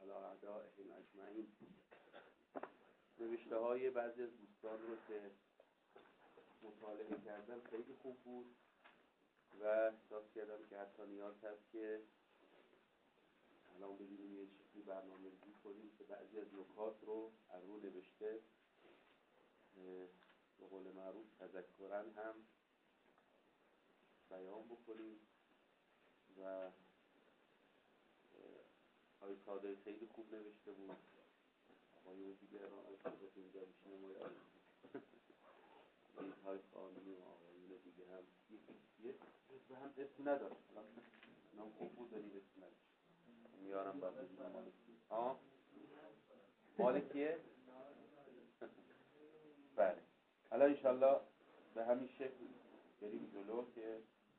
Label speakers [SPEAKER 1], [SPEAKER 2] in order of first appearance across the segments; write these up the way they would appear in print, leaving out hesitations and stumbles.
[SPEAKER 1] علی اعدائهم اجمعین. نوشته های بعضی از دوستان رو که مطالعه کردم خیلی خوب بود و احساس کردم که حتی نیاز هست که الان بگیریم یه چیزی برنامه‌ریزی کنیم که بعضی از نکات رو از رو نوشته به قول معروف تذکراً هم بیان بکنیم. و آقای صادقی خیلی خوب نوشته بود، آقای دیگر آقای اینجا میشینه مویاد های خانمی و آقایون دیگه هم یه جزبه هم اسم نداره، نام خوب بود داری اسم نداره میارم بعد بزنم مالکیه مالکیه بله. حالا انشالله به همین شکل بریم جلو که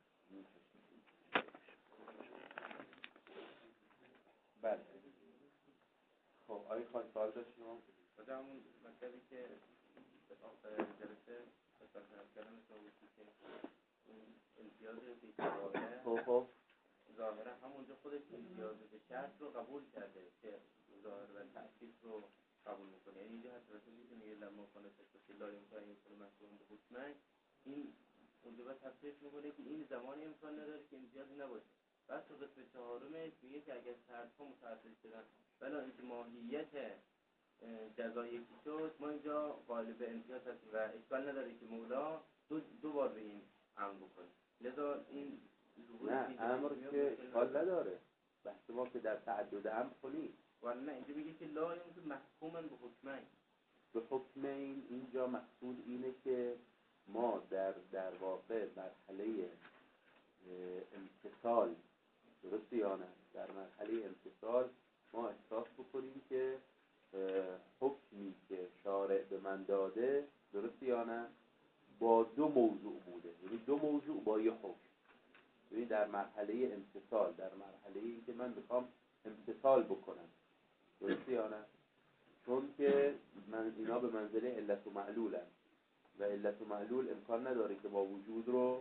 [SPEAKER 1] بله. خب آقای خواهی سوال داشتیم
[SPEAKER 2] خود همون مطلبی که آخر جلسه خدمت کردم بود که اون امتیاز بی‌تواله
[SPEAKER 1] خب
[SPEAKER 2] ظاهرا همونجا خودش امتیاز به شرط رو قبول کرده که ظاهر و تأکید رو قبول میکنه. یعنی اینجا حتی رسولی که میگه لما کنه تکسی لا امکان میکنه محکوم به حکمه، این اونجا باید تصریح میکنه که این زمانی امکان نداره که امتیازی نباشه. بعد تو قسم چهارمش میگه که اگر شرط‌ها متعدد شدن بلا اینکه ماهیت جزا یکی شد، ما اینجا قائل به امتیاز هستیم و اشکال نداره که مولا دو بار به این امر بکنه. لذا این
[SPEAKER 1] نه امر که اشکال نداره، بحث ما که در تعدد امر کنی
[SPEAKER 2] ولی نه اینجا میگه که لا یمکن محکوما به حکمین.
[SPEAKER 1] به حکمین اینجا مقصود اینه که ما در واقع مرحله امتصال، درسته یا نه؟ در مرحله امتصال ما احساس بکنیم که حکمی که شارع به من داده، درسته یا نه، با دو موضوع بوده، یعنی دو موضوع با یه حکم. یعنی در مرحله امتصال، در مرحله ای که من میخوام امتصال بکنم، درسته یا نه؟ چون که اینا به منزله علت و معلول هست و علت و معلول امکان نداره که با وجود رو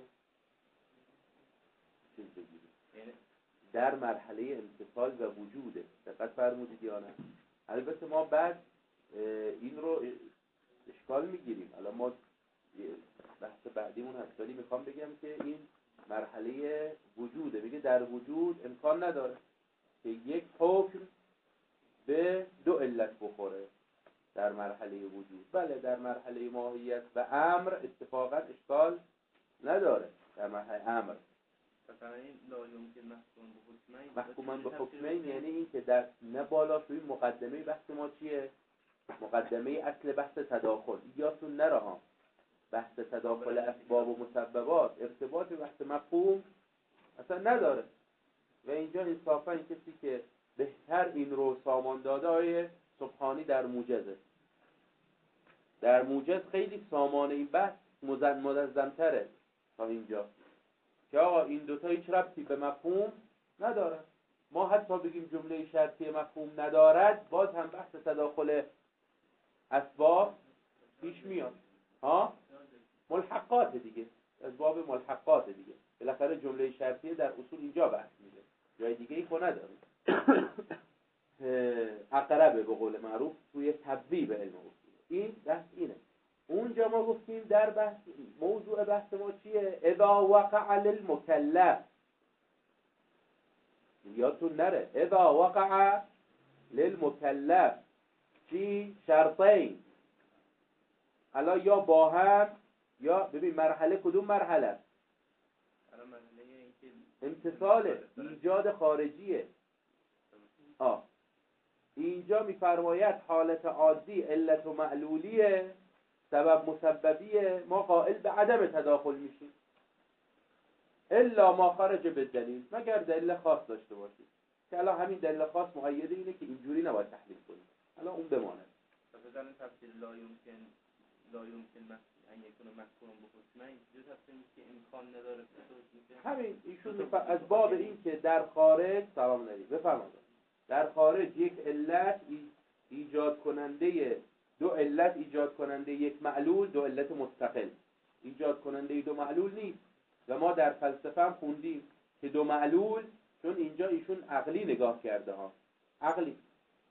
[SPEAKER 1] چیز بگیریم. در مرحله امتصال و وجوده، دقت فرمودید یا نه؟ البته ما بعد این رو اشکال میگیریم. الان ما بحث بعدیمون هست، ولی میخوام بگم که این مرحله وجوده. میگه در وجود امکان نداره که یک حکم به دو علت بخوره در مرحله وجود. بله در مرحله ماهیت و امر اتفاقا اشکال نداره. در مرحله امر
[SPEAKER 2] مثلا این لا یمکن
[SPEAKER 1] محکوما به حکمین یعنی این که در نه بالا توی مقدمه بحث ما چیه؟ مقدمه اصل بحث تداخل. یادتون نره ها، بحث تداخل اسباب و مسببات ارتباط بحث مفهوم اصلا نداره. و اینجا انصافا کسی که بهتر این رو سامان داده آیه سبحانی در موجزه. در موجز خیلی سامان این بحث منظم‌تره تا اینجا که آقا این دوتا هیچ ربطی به مفهوم نداره. ما حتی بگیم جمله شرطی مفهوم ندارد، باز هم بحث تداخل اسباب پیش میاد. ها؟ ملحقات دیگه، از باب ملحقات دیگه. بالاخره جمله شرطی در اصول اینجا بحث میشه، جای دیگه ای خو نداره. اقربه به قول معروف توی تبویب علم اصول. این بحث اینه. اونجا ما گفتیم در بحث موضوع بحث ما چیه؟ اذا وقع للمکلف، یادتون نره، اذا وقع للمکلف چی؟ شرطین. حالا یا با هم یا ببین مرحله کدوم مرحله؟ امتصاله، ایجاد خارجیه. اینجا میفرماید حالت عادی علت و معلولیه، سبب مسببیه، ما قائل به عدم تداخل میشیم الا ما خرج به دلیل، مگر دلیل خاص داشته باشید که الان همین دلیل خاص مؤیده اینه که اینجوری نباید تحلیل کنیم. الان اون بماند.
[SPEAKER 2] مثلا تفسیر لا یمکن ان یکون محکوم به حکمه، اینجوری تفسیر میشه که امکان نداره.
[SPEAKER 1] همین ایشون از باب این که در خارج سلام علیکم بفرمایید، در خارج یک علت ایجاد کننده دو علت، ایجاد کننده یک معلول، دو علت مستقل ایجاد کننده دو معلول نیست. و ما در فلسفه هم خوندیم که دو معلول، چون اینجا ایشون عقلی نگاه کرده ها، عقلی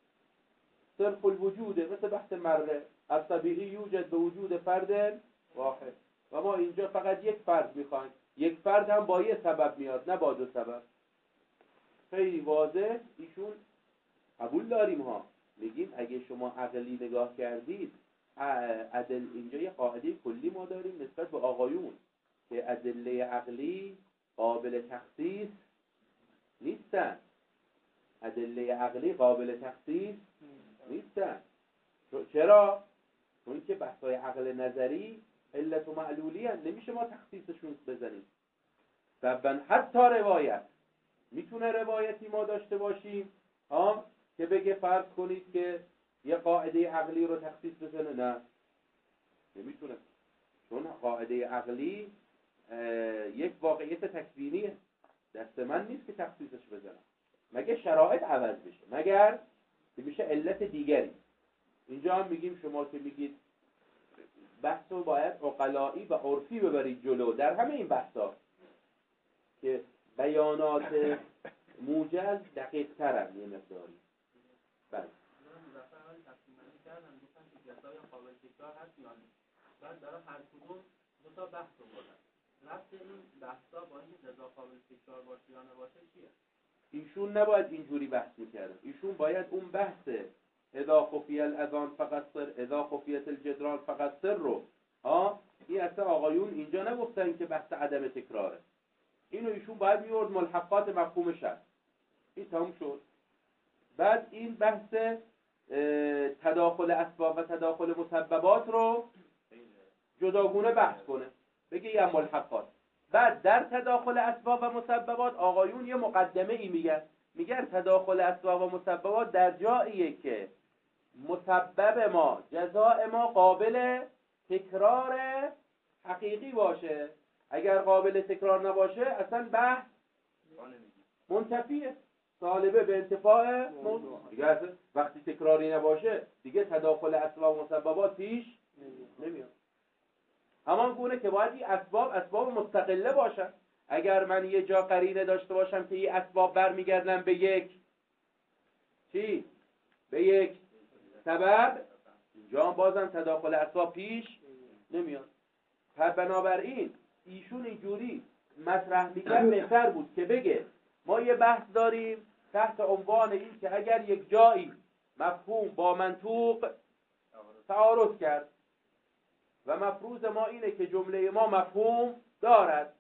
[SPEAKER 1] صرف الوجوده، مثل بحث مره الطبیعی یوجد به وجود فرد واحد و ما اینجا فقط یک فرد میخوایم، یک فرد هم با یه سبب میاد نه با دو سبب. خیلی واضح ایشون قبول داریم ها، میگیم اگه شما عقلی نگاه کردید عدل، اینجا یه قاعده کلی ما داریم نسبت به آقایون که ادله عقلی قابل تخصیص نیستن، ادله عقلی قابل تخصیص نیستن. چرا؟ چون که بحثای عقل نظری علت و معلولی هست، نمیشه ما تخصیصشون بزنیم. طبعا حتی روایت میتونه روایتی ما داشته باشیم که بگه فرض کنید که یه قاعده عقلی رو تخصیص بزنه، نه نمیتونه، چون قاعده عقلی یک واقعیت تکوینیه، دست من نیست که تخصیصش بزنم مگه شرایط عوض بشه، مگر میشه علت دیگری. اینجا هم میگیم شما که میگید بحث رو باید عقلایی و عرفی ببرید جلو در همه این بحثا که بیانات موجز دقیق ترن یه مقداری. بله
[SPEAKER 2] بعد برای هر کدوم دو تا بحث رو بردن. ربط این بحثا با اینکه جزا قابل تکرار باشه یا نباشه چیه؟
[SPEAKER 1] ایشون نباید اینجوری بحث میکردن، ایشون باید اون بحث اذا خفی الاذان فقط سر، اذا خفیت الجدران فقط سر رو این اصلا آقایون اینجا نگفتن که بحث عدم تکراره، اینو ایشون باید میورد ملحقات مفهوم شرط. این تموم شد. بعد این بحث تداخل اسباب و تداخل مسببات رو جداگونه بحث کنه، بگه یه ملحقات. بعد در تداخل اسباب و مسببات آقایون یه مقدمه ای میگن تداخل اسباب و مسببات در جاییه که مسبب ما جزاء ما قابل تکرار حقیقی باشه، اگر قابل تکرار نباشه اصلا بحث منتفیه، طالبه به انتفاع موضوع. دیگه وقتی تکراری نباشه دیگه تداخل اسباب و مسببات پیش نمیاد. همان گونه که باید این اسباب مستقله باشن. اگر من یه جا قرینه داشته باشم که این اسباب برمیگردن به یک چی؟ به یک سبب، اینجا بازم تداخل اسباب پیش نمیاد. بنابراین ایشون اینجوری مطرح میکرد بهتر بود که بگه ما یه بحث داریم تحت عنوان این که اگر یک جایی مفهوم با منطوق تعارض کرد و مفروض ما اینه که جمله ما مفهوم دارد،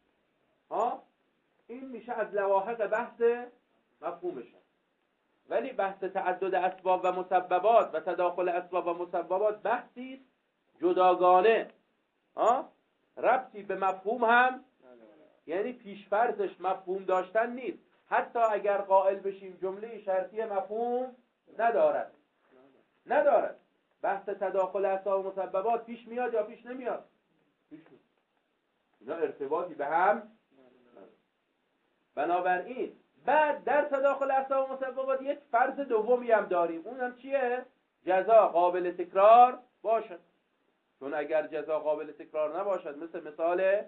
[SPEAKER 1] این میشه از لواحق بحث مفهومشه. ولی بحث تعدد اسباب و مسببات و تداخل اسباب و مسببات بحثی جداگانه، ربطی به مفهوم هم، یعنی پیشفرضش مفهوم داشتن نیست. حتی اگر قائل بشیم جمله شرطی مفهوم ندارد، بحث تداخل اسباب و مسببات پیش میاد یا پیش نمیاد؟ پیش میاد. اینا ارتباطی به هم نداره. بنابراین بعد در تداخل اسباب و مسببات یک فرض دومی هم داریم، اونم چیه؟ جزا قابل تکرار باشد. چون اگر جزا قابل تکرار نباشد مثل مثال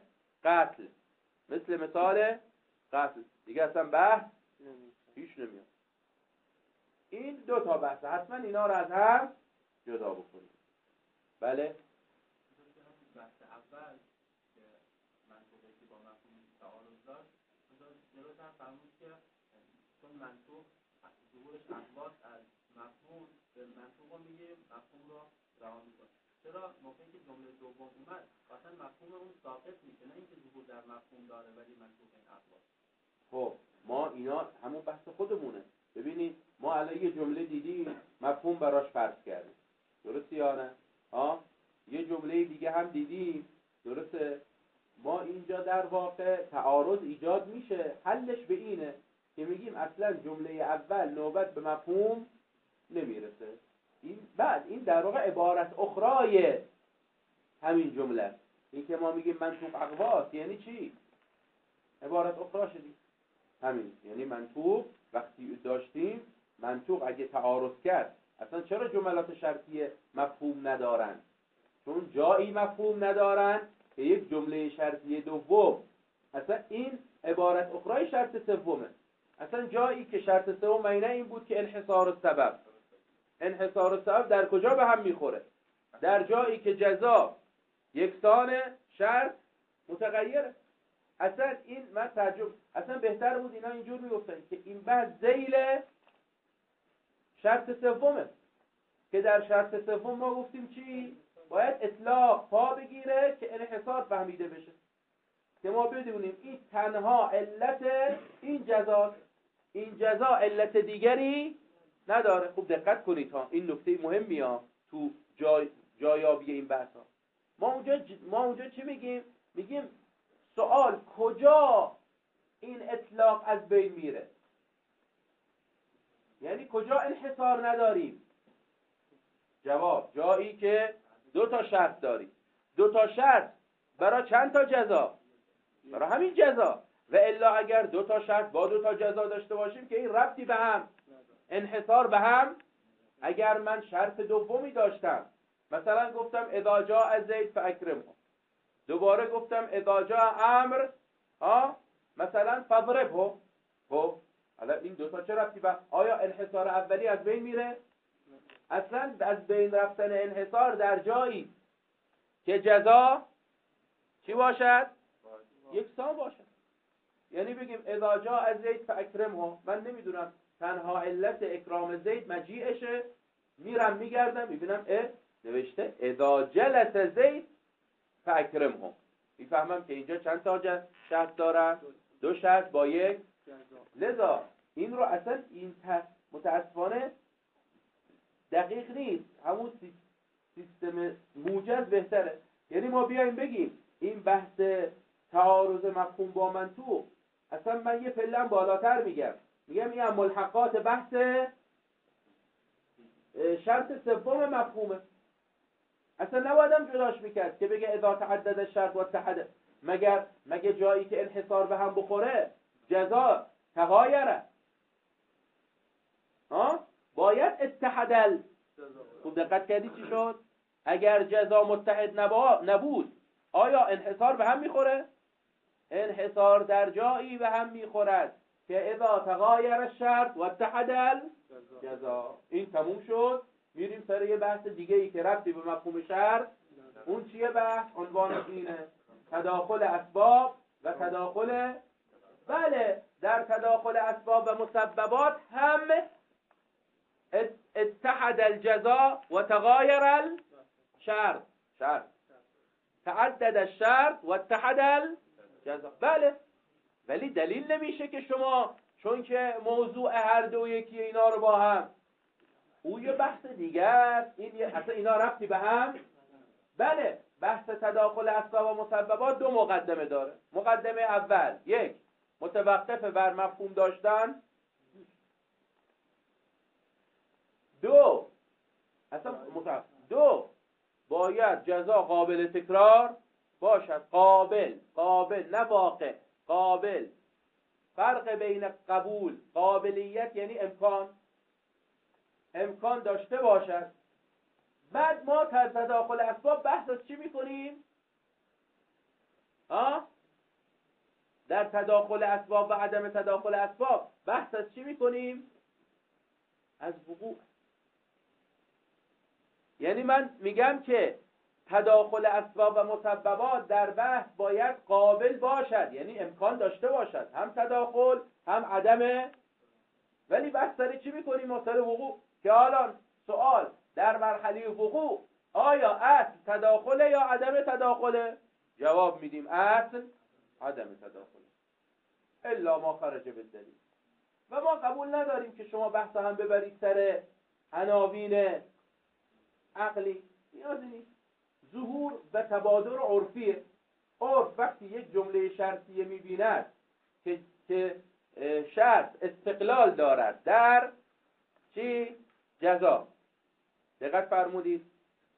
[SPEAKER 1] قتل دیگه اصلا بحث پیش نمیاد. این دو تا بحث، حتما اینا رو از هم جدا بکنید. بله
[SPEAKER 2] بحث اول که منطوقی که با مفهوم تعارض داشت، جلوتر فرمود که چون منطوق ظهورش احواس از مفهوم به منطوق رو میگه، مفهوم رو رها میکنه. چرا موقعی که جمله دوم اومد اصلا مفهوم اون ساقط میشه، نه اینکه ظهور در مفهوم داره ولی منطوق این احواس.
[SPEAKER 1] خب ما اینا همون بحث خودمونه. ببینید ما الان یه جمله دیدیم مفهوم براش فرض کردیم، درسته یا نه؟ یه جمله دیگه هم دیدیم، درسته؟ ما اینجا در واقع تعارض ایجاد میشه، حلش به اینه که میگیم اصلا جمله اول نوبت به مفهوم نمیرسه. این در واقع عبارت اخرای همین جمله است. این که ما میگیم منطوق اقواس یعنی چی؟ عبارت اخرا شدی همین، یعنی منطوق وقتی داشتیم، منطوق اگه تعارض کرد اصلا چرا جملات شرطیه مفهوم ندارن؟ چون جایی مفهوم ندارن که یک جمله شرطیه دوم، اصلا این عبارت اخرای شرط سومه. اصلا جایی که شرط سوم اینه این بود که انحصار السبب، انحصار و سبب در کجا به هم میخوره؟ در جایی که جزا یکسان، شرط متغیره. اصلا این من تعجب، اصلا بهتر بود اینا اینجور میگفتن که این بحث ذیل شرط سومه، که در شرط سوم ما گفتیم چی؟ باید اطلاق پا بگیره که انحصار فهمیده بشه، که ما بدونیم این تنها علت این جزاست، این جزا علت دیگری نداره. خوب دقت کنید ها، این نکته مهمی ها تو جایابی این بحث ها. ما اونجا چی میگیم؟ میگیم سوال کجا این اطلاق از بین میره، یعنی کجا انحصار نداریم؟ جواب جایی که دو تا شرط داریم. دو تا شرط برای چند تا جزا؟ برای همین جزا. و الا اگر دو تا شرط با دو تا جزا داشته باشیم که این ربطی به هم، انحصار به هم. اگر من شرط دومی داشتم، مثلا گفتم اذا جاء زید فاکرمه، دوباره گفتم اذا جاء امر مثلا فضربه، خب حالا این دو تا چه ربطی به؟ آیا انحصار اولی از بین میره؟ اصلا از بین رفتن انحصار در جایی که جزا چی باشد؟ یکسان باشد. یعنی بگیم اذا جاء زید فاکرمه، من نمیدونم تنها علت اکرام زید مجیئشه، میرم میگردم میبینم نوشته اذا جلس زید فاکرمه، میفهمم که اینجا چند تا شرط دارن؟ دو شرط با یک لذا این رو اصلا این متاسفانه دقیق نیست. همون سیستم موجز بهتره. یعنی ما بیایم بگیم این بحث تعارض مفهوم با منطوق، اصلا من یه پله‌ام بالاتر میگم این هم ملحقات بحث شرط سوم مفهومه. اصلا نبایدم جداش میکرد که بگه اذا تعدد الشرط و اتحد، مگه جایی که انحصار به هم بخوره جزا تغایره، باید اتحد. خوب دقت کردی چی شد؟ اگر جزا متحد نبود آیا انحصار به هم میخوره؟ انحصار در جایی به هم میخورد که اذا تغایر الشرط و اتحد الجزا. این تموم شد. میریم سر یه بحث دیگه ای که ربطی به مفهوم شرط. اون چیه بحث؟ عنوانش اینه تداخل اسباب و تداخل، بله در تداخل اسباب و مسببات هم اتحد الجزا و تغایر الشرط، تعدد الشرط و اتحد الجزا. بله، ولی دلیل نمیشه که شما چون که موضوع هر دو یکی اینا رو با هم، او یه بحث دیگه است، اصلا اینا ربطی به هم. بله، بحث تداخل اسباب و مسببات دو مقدمه داره. مقدمه اول، یک، متوقف بر مفهوم داشتن. دو، باید جزا قابل تکرار باشد. قابل نه واقع، قابل. فرق بین قبول، قابلیت یعنی امکان داشته باشد. بعد ما در تداخل اسباب بحث از چی میکنیم؟ در تداخل اسباب و عدم تداخل اسباب بحث از چی میکنیم؟ از وقوع. یعنی من میگم که تداخل اسباب و مسببات در بحث باید قابل باشد، یعنی امکان داشته باشد، هم تداخل هم عدم. ولی بحث سر چی میکنیم؟ ما سر وقوع، که الان سوال در مرحله وقوع آیا اصل تداخله یا عدم تداخله؟ جواب میدیم اصل عدم تداخله، الا ما خرج بالدلیل. و ما قبول نداریم که شما بحث هم ببرید سر عناوین عقلی، نیازی نیست. ظهور و تبادر عرفیه. عرف وقتی یک جمله شرطیه میبیند که شرط استقلال دارد در چی؟ جزا. دقت فرمودید؟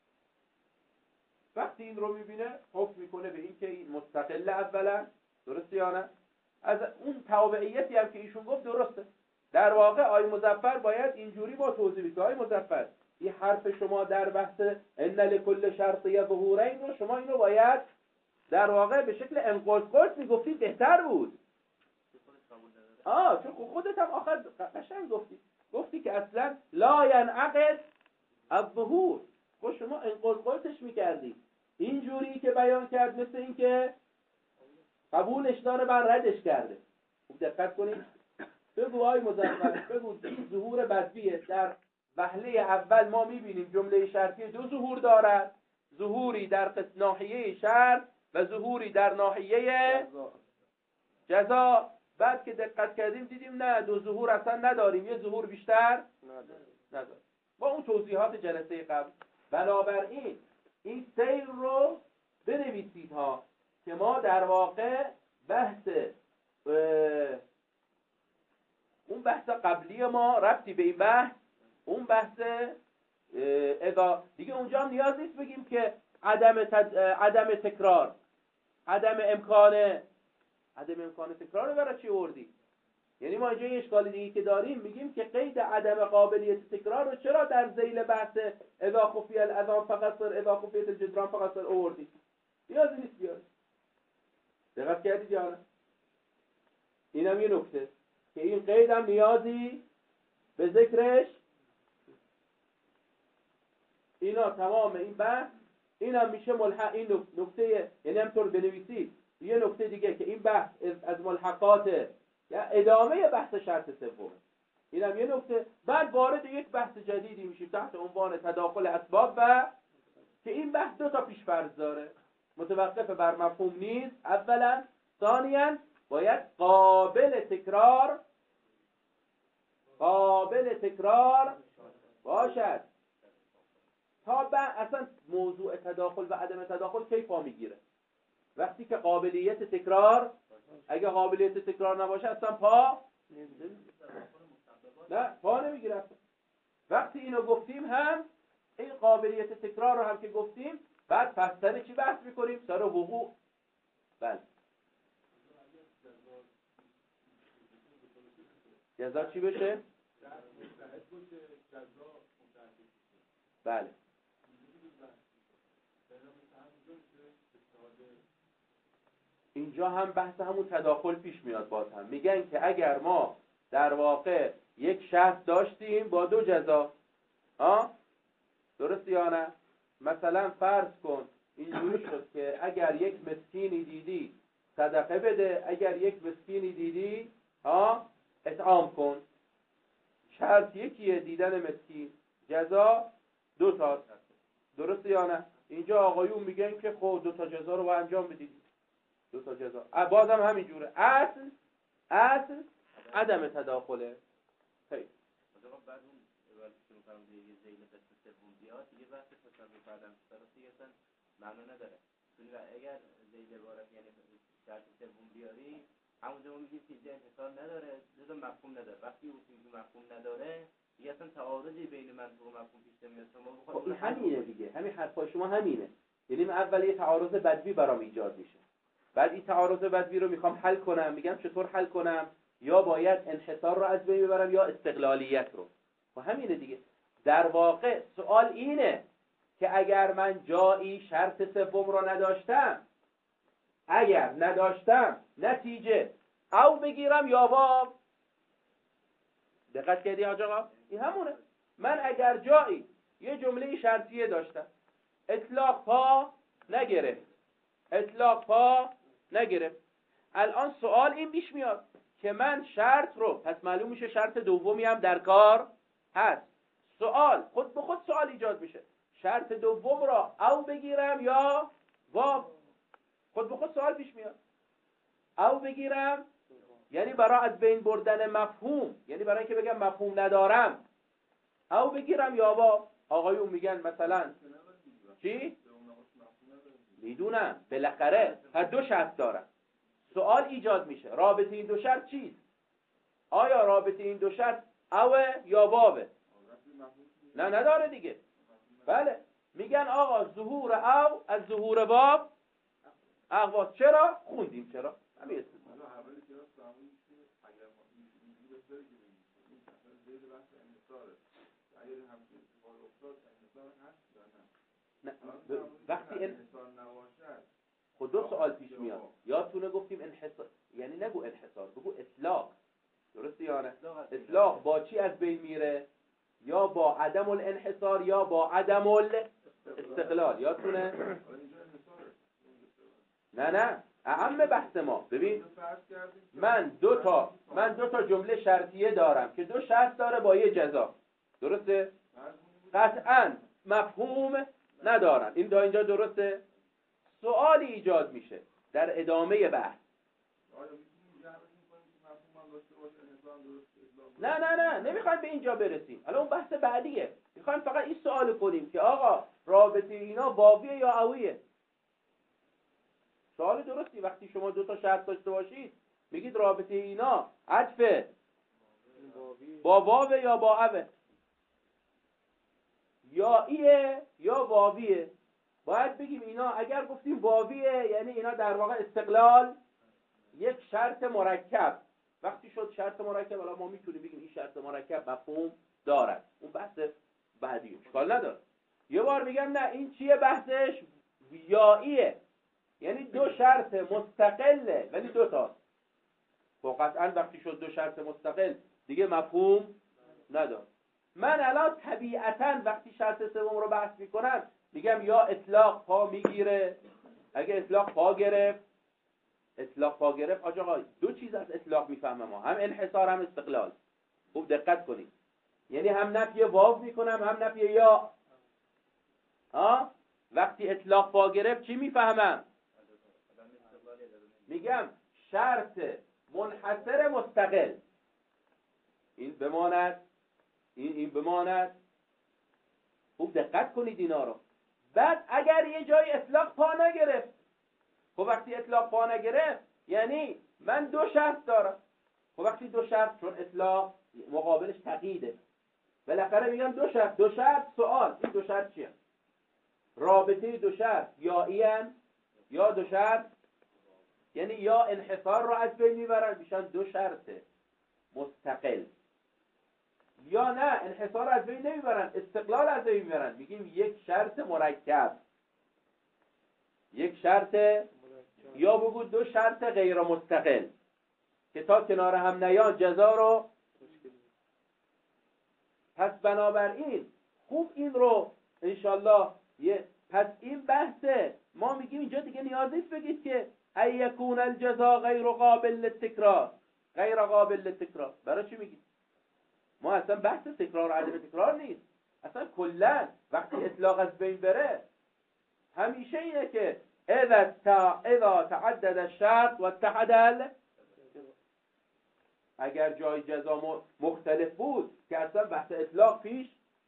[SPEAKER 1] وقتی این رو میبینه حکم میکنه به این که این مستقل اولا، درسته یا نه؟ از اون تابعیتی هم که ایشون گفت درسته. در واقع آی مظفر باید اینجوری با توضیح بده. آی مظفر این حرف شما در بحث ان لکل شرطیه ظهورین رو شما اینو باید در واقع به شکل انقلت میگفتید بهتر بود. چون خودت هم آخر قشنگ گفتی گفتی که اصلا لا ینعقد الظهور. خب شما انقلقلتش میکردی اینجوری که بیان کرد مثل این که قبولش داره بر ردش کرده. خوب دقت کنید. بگو آی مزفر، بگو این ظهور بدویه. در وهله اول ما میبینیم جمله شرطی دو ظهور دارد، ظهوری در ناحیه شرط و ظهوری در ناحیه جزا. بعد که دقت کردیم دیدیم نه، دو ظهور اصلا نداریم، یه ظهور بیشتر نداریم با اون توضیحات جلسه قبل. بنابراین این سیر رو بنویسید ها که ما در واقع بحث اون بحث قبلی ما ربطی به این بحث، اون بحث دیگه اونجا هم نیاز نیست بگیم که عدم تکرار، عدم امکان تکرار رو برای چی آوردی؟ یعنی ما اینجا یه اشکال دیگه که داریم میگیم که قید عدم قابلیت تکرار رو چرا در ذیل بحث اذا خفی الاذان فقط صر اذا خفیت الجدران فقط صر آوردی؟ نیازی نیست بیاری. دقت کردید یا نه؟ اینم یه نکته که این قید هم نیازی به ذکرش. اینا تمام این بحث اینم میشه ملحق. این نکته یعنی همطور بنویسید. یه نکته دیگه که این بحث از ملحقات یا ادامه بحث شرط سوم. اینم یه نکته. بعد وارد یک بحث جدیدی میشیم تحت عنوان تداخل اسباب و که این بحث دو تا پیش‌فرض داره. متوقف بر مفهوم نیست اولا، ثانیاً باید قابل تکرار باشد. تا اصلا موضوع تداخل و عدم تداخل کی پا میگیره؟ وقتی که قابلیت تکرار، اگه قابلیت تکرار نباشه اصلا پا نمیگیره. وقتی اینو گفتیم هم این قابلیت تکرار رو هم که گفتیم، بعد پس سر چی بحث میکنیم؟ سر وقوع. بله جزا چی بشه؟ بله اینجا هم بحث همون تداخل پیش میاد. باز هم میگن که اگر ما در واقع یک شخص داشتیم با دو جزا، درست یا نه؟ مثلا فرض کن اینجوری شد که اگر یک مسکینی دیدی صدقه بده، اگر یک مسکینی دیدی اطعام کن. شرط یکیه دیدن مسکین، جزا 2 تا. درست یا نه؟ اینجا آقایون میگن که خب 2 تا جزا رو با انجام بدید. 2 تا جزا بازم همینجوره. اصل عدم تداخله. خیلی
[SPEAKER 2] بعد اون وقتی شروع کنم دیگه ذیل قسم سوم بیاد دیگه بحث تصرف کردن صرفی اصلا معنا نداره. چون اگر ذیل عبارت یعنی شرط سوم بیاری همونجا ما میگیم که اینجا انحصار نداره، جزء مفهوم نداره. وقتی اون مفهوم نداره دیگه اصلا تعارضی بین منطق و مفهوم پیش نمیاد. شما
[SPEAKER 1] این همینه دیگه، همین حرفای شما همینه. یعنی من اول یه تعارض بدوی برام ایجاد میشه، بعد این تعارض بدوی رو میخوام حل کنم، میگم چطور حل کنم؟ یا باید انحصار رو از بین ببرم یا استقلالیت رو. و همینه دیگه. در واقع سوال اینه که اگر من جایی شرط سوم رو نداشتم، اگر نداشتم نتیجه او بگیرم یا واو. دقت کردی حاج آقا؟ این همونه. من اگر جایی یه جمله شرطیه داشتم، اطلاق پا نگرفت، الان سوال این پیش میاد که من شرط رو، پس معلوم میشه شرط دومی هم در کار هست. سوال خود به خود سوال ایجاد میشه، شرط دوم را او بگیرم یا واو؟ خود به خود سوال پیش میاد. او بگیرم یعنی برای از بین بردن مفهوم، یعنی برای اینکه بگم مفهوم ندارم. او بگیرم یا واو؟ آقایون میگن مثلا چی؟ میدونم بالاخره هر دو شرط دارن. سوال ایجاد میشه رابطه این دو شرط چیست؟ آیا رابطه این دو شرط اوه یا واوه؟ نه نداره دیگه. بله میگن آقا ظهور او از ظهور واو اقواس. چرا؟ خوندیم چرا؟ همین اسم وقتی خود دو سوال پیش میاد. یادتونه گفتیم انحصار، یعنی نگو انحصار، بگو اطلاق. درسته یا نه؟ اطلاق با چی از بین میره؟ یا با عدم الانحصار یا با عدم الاستقلال. یادتونه؟ نه اهم بحث ما. ببین من دو تا جمله شرطیه دارم که دو شرط داره با یه جزا، درسته؟ قطعا مفهوم ندارن. این تا اینجا درسته؟ سوالی ایجاد میشه در ادامه بحث. نه نمیخوایم به اینجا برسیم. الان اون بحث بعدیه. میخوایم فقط این سوال کنیم که آقا رابطه اینا واویه یا عویه؟ سوال درستی. وقتی شما دو تا شرط داشته باشید میگید رابطه اینا عطف با واو یا با اوه، یا ایه یا واویه. باید بگیم اینا اگر گفتیم واویه یعنی اینا در واقع استقلال یک شرط مرکب. وقتی شد شرط مرکب الان ما میتونیم بگیم این شرط مرکب مفهوم دارد. اون بحث بعدیه، اشکال نداره. یه بار میگم نه این چیه بحثش؟ یاییه، یعنی دو شرط مستقله ولی دو تا. خب قطعا وقتی شد دو شرط مستقل دیگه مفهوم نداره. من الان طبیعتا وقتی شرط سوم رو بحث میکنم میگم یا اطلاق پا میگیره. اگه اطلاق پا گرفت آج آقا دو چیز از اطلاق میفهمم ما، هم انحصار هم استقلال. خوب دقت کنید. یعنی هم نفی واو میکنم هم نفی یا. وقتی اطلاق پا گرفت چی میفهمم؟ میگم شرط منحصر مستقل. این بماند، این بماند. خوب دقت کنید اینا رو. بعد اگر یه جای اطلاق پا نگرفت، خب وقتی اطلاق پا نگرفت یعنی من دو شرط دارم. خب وقتی دو شرط، چون اطلاق مقابلش تقییده، بالاخره میگم دو شرط سوال. این دو شرط چیه؟ رابطه دو شرط یا این یا دو شرط، یعنی یا انحصار رو از بین میبرن میشن دو شرط مستقل، یا نه انحصار از بین نمیبرن استقلال از بین میبرن. میگیم یک شرط مرکب، یک شرط، یا بگو دو شرط غیر مستقل که تا کنار هم نیان جزا رو. پس بنابراین خوب این رو انشالله پس این بحثه. ما میگیم اینجا دیگه نیاز نیست بگید که ای یکون الجزا غیر قابل للتکرار. غیر قابل للتکرار برای چی میگید؟ ما اصلا بحث تکرار و عدم تکرار نیست. اصلا کلا وقتی اطلاق از بین بره همیشه اینه که اذا تعدد الشرط و اتحد اگر جای جزا مختلف بود که اصلا بحث اطلاق پیش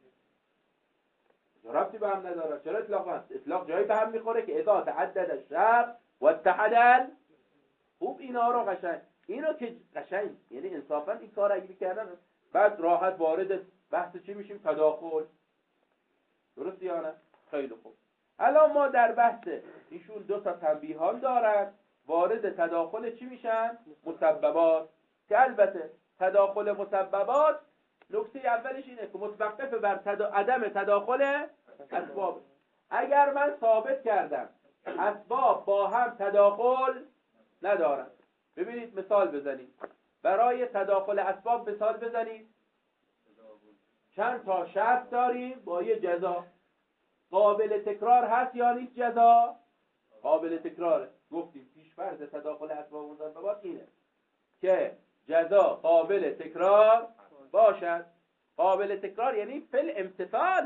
[SPEAKER 1] ربطی به هم نداره. چرا اطلاق هست؟ اطلاق جایی به هم میخوره که اذا تعدد الشرط و اتحد. خوب اینا رو قشنگ، اینو که قشنگ، یعنی انصافا این کار اگه کردن بعد راحت وارد بحث چی میشیم؟ تداخل. درست یا نه؟ خیلی خوب. الان ما در بحث ایشون دو تا تنبیهان دارن. وارد تداخل چی میشن؟ مسببات. که البته تداخل مسببات نکته اولش اینه که متوقف بر عدم تداخل اسباب. اگر من ثابت کردم اسباب با هم تداخل ندارن، ببینید مثال بزنید. برای تداخل اسباب مثال بزنید. چند تا شرط داریم با یه جزا. قابل تکرار هست یا نیست جزا؟ قابل تکراره. گفتیم پیش‌فرض تداخل اسباب و مسببات اینه که جزا قابل تکرار باشد. قابل تکرار یعنی فعل امتثال.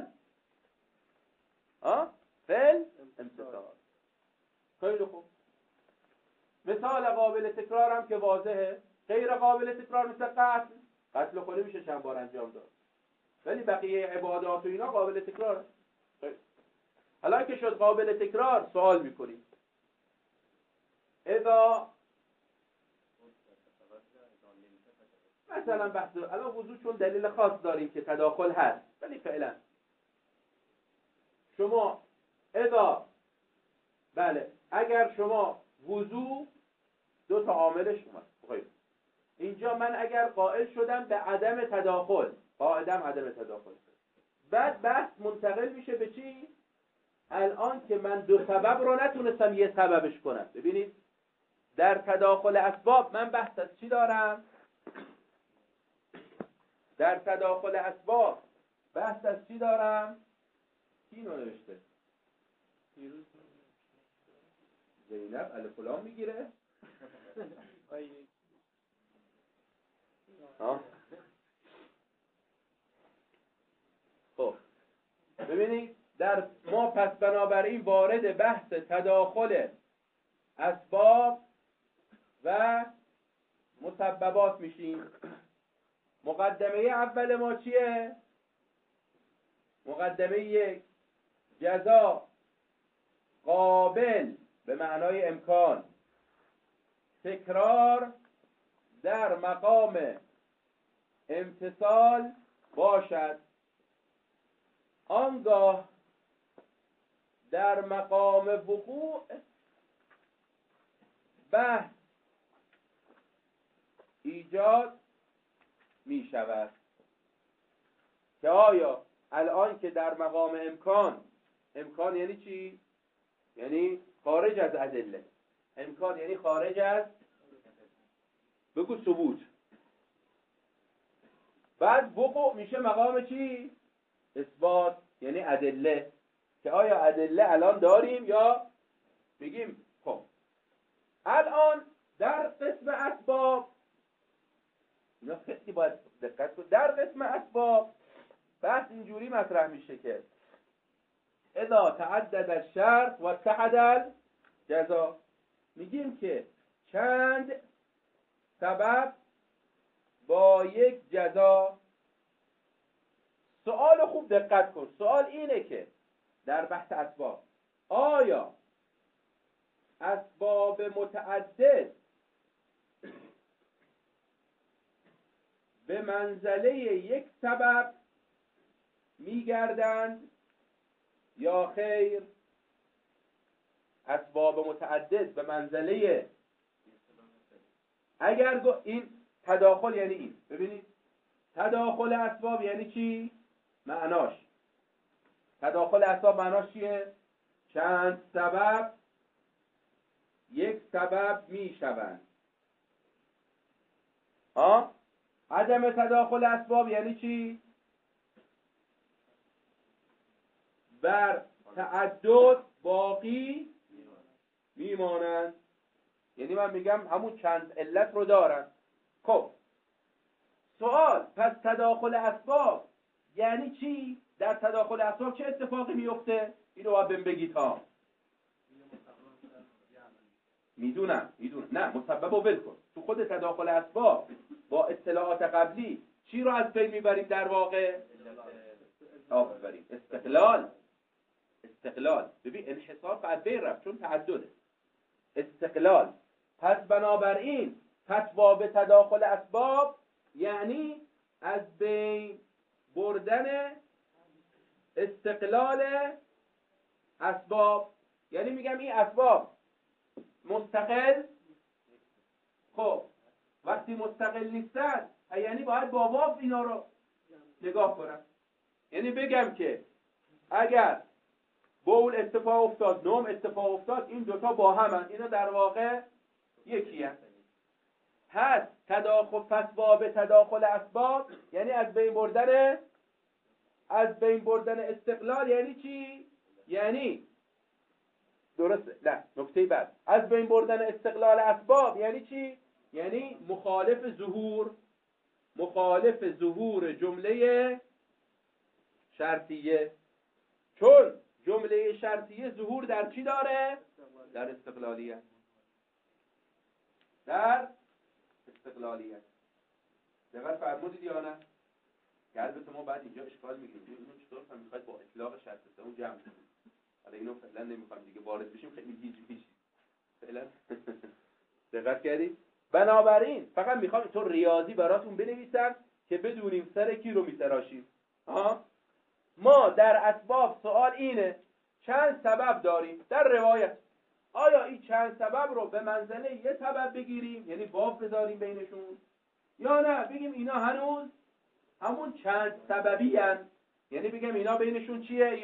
[SPEAKER 1] فعل امتثال. خیلی خوب. مثال قابل تکرار هم که واضحه. غیر قابل تکرار مثل قتل خود میشه چند بار انجام داد، ولی بقیه عبادات و اینا قابل تکراره. حالا که شد قابل تکرار سوال میکنیم اذا مثلا بحث الان وضو چون دلیل خاص داریم که تداخل هست، ولی فعلا شما اذا بله اگر شما وضو دو تا عاملش اومد اینجا من اگر قائل شدم به عدم تداخل، قاعدم عدم تداخل، بعد بحث منتقل میشه به چی؟ الان که من دو سبب رو نتونستم یه سببش کنم. ببینید در تداخل اسباب من بحث از چی دارم؟ در تداخل اسباب بحث از چی دارم؟ کی اینو نوشته؟ زینب الف و لام میگیره؟ خب ببینید در ما پس بنابراین وارد بحث تداخل اسباب و مسببات میشیم. مقدمه اول ما چیه؟ مقدمه یک، جزا قابل به معنای امکان تکرار در مقام امتثال باشد، آنگاه در مقام وقوع بحث ایجاد می شود که آیا الان که در مقام امکان یعنی چی؟ یعنی خارج از ادله. امکان یعنی خارج از بگو ثبوت. بعد وقوع میشه مقام چی؟ اثبات، یعنی ادله، که آیا ادله الان داریم یا بگیم. خب الان در قسم اسباب، اینا خیلی باید دقت کنید، در قسم اسباب بحث اینجوری مطرح میشه که اذا تعدد الشرط و اتحد الجزا، میگیم که چند سبب با یک جزا. سوال خوب دقت کن، سوال اینه که در بحث اسباب آیا اسباب متعدد به منزله یک سبب میگردند یا خیر؟ اسباب متعدد به منزله، اگر این تداخل یعنی این، ببینید تداخل اسباب یعنی چی؟ معناش تداخل اسباب معناش چیه؟ چند سبب یک سبب میشوند. عدم تداخل اسباب یعنی چی؟ بر تعدد باقی میمانند. یعنی من میگم همون چند علت رو دارن. خب سوال، پس تداخل اسباب یعنی چی؟ در تداخل اسباب چه اتفاقی میفته؟ اینو باید بگید ها. میدونم نه، مسبب رو ول کن. تو خود تداخل اسباب با اطلاعات قبلی چی رو از بین میبریم در واقع؟ آفرین، استقلال. ببین انحصار از بین رفت چون تعدده. استقلال. پس بنابراین فتوا به تداخل اسباب یعنی از بین بردن استقلال اسباب. یعنی میگم این اسباب مستقل، خب وقتی مستقل نیستن یعنی باید با واو اینا رو نگاه کنم. یعنی بگم که اگر بول اتفاق افتاد، نوم اتفاق افتاد، این دوتا با همن، اینا در واقع یکی هست. پس فتوا به تداخل اسباب یعنی از بین بردن استقلال. یعنی چی؟ یعنی درست، نه نکته بعد، از بین بردن استقلال اسباب یعنی چی؟ یعنی مخالف ظهور جمله شرطیه. چون جمله شرطیه ظهور در چی داره؟ در استقلالیت. دقت فرمودید یا نه؟ که البته ما بعد اینجا اشکال میگیریم اینو چطور هم میخواید با اطلاق شرط سوم جمع کنیم. حالا اینو فعلا نمیخوام دیگه وارد بشیم، خیلی گیج میشیم فعلا. دقت کردید؟ بنابراین فقط میخوام اینطور ریاضی براتون بنویسم که بدونیم سر کی رو میتراشیم. ما در اسباب سوال اینه چند سبب داریم در روایت، آیا این چند سبب رو به منزله یه سبب بگیریم یعنی واو بذاریم بینشون، یا نه بگیم اینا هنوز همون چند سببی هن. یعنی بگم اینا بینشون چیه؟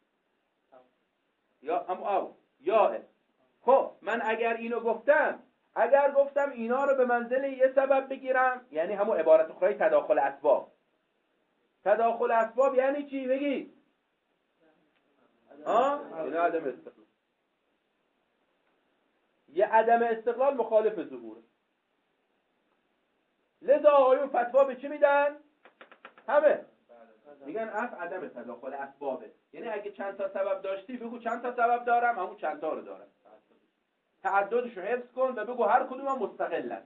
[SPEAKER 1] یا هم یاه. خب من اگر اینو گفتم اگر گفتم اینا رو به منزله یه سبب بگیرم، یعنی همون عبارت اخرای تداخل اسباب. تداخل اسباب یعنی چی؟ بگید. یعنی عدم استقلال. یه عدم استقلال مخالف ظهوره. لذا آقایون فتوا به چی میدن؟ همه میگن عدم تداخل اسبابه. یعنی اگه چند تا سبب داشتی بگو چند تا سبب دارم، همون چند تا رو دارم. تعددشو حفظ کن و بگو هر کدوم هم مستقلن.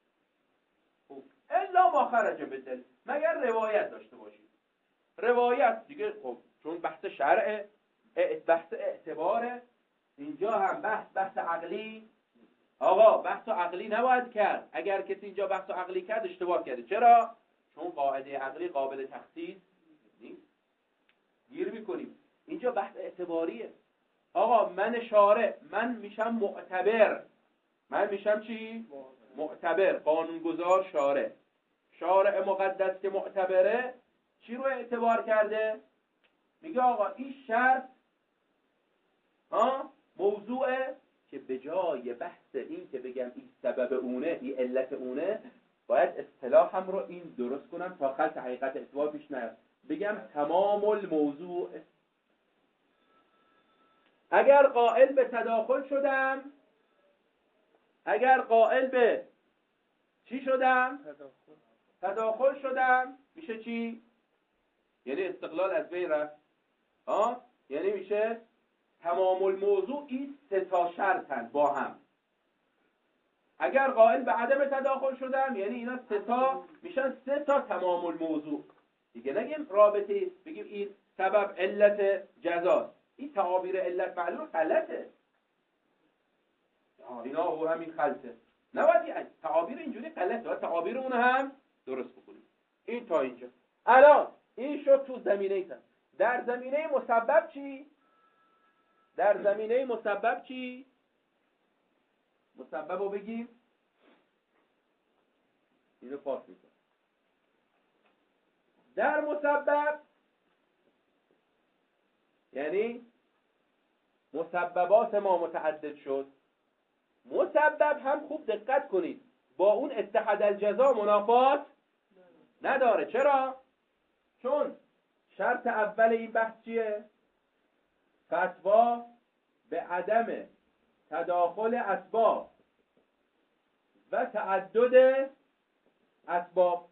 [SPEAKER 1] الا ما خرج بدل، مگر روایت داشته باشید. روایت دیگه خب چون بحث شرع، بحث اعتباره، اینجا هم بحث عقلی. آقا بحث عقلی نباید کرد. اگر کسی اینجا بحث عقلی کرد اشتباه کرده. چرا؟ چون قاعده عقلی قابل تخصیص نیست. گیر میکنیم. اینجا بحث اعتباریه. آقا من شارع، من میشم معتبر. من میشم چی؟ معتبر، قانونگذار، شارع. شارع مقدس که معتبره چی رو اعتبار کرده؟ میگه آقا این شرط موضوعه که به جای بحث این که بگم این سبب اونه، این علت اونه، باید اصطلاحم رو این درست کنم تا خلط حقیقت اعتبار پیش نیاد. بگم تمام الموضوع. اگر قائل به تداخل شدم، اگر قائل به چی شدم؟ تداخل شدم، میشه چی؟ یعنی استقلال از بین رفت. یعنی میشه تمام الموضوع این سه تا شرطن با هم. اگر قائل به عدم تداخل شدم، یعنی اینا سه تا میشن سه تا تمام الموضوع. دیگه نگیم رابطه، بگیم این سبب علت جزاست. این تعابیر علت معلول غلطه. اینا او همین خلطه. نباید تعابیر اینجوری غلطه. باید تعابیر اون هم درست بکنیم. این تا اینجا. الان این شد تو زمینه تن. در زمینه مسبب چی؟ در زمینه مسبب چی؟ مسبب رو بگیم. اینو پاس میکنم. در مسبب یعنی مسببات ما متعدد شد. مسبب هم خوب دقت کنید با اون اتحاد الجزا منافات نداره. چرا؟ چون شرط اول این بحث چیه؟ فتوا به عدم تداخل اسباب و تعدد اسباب.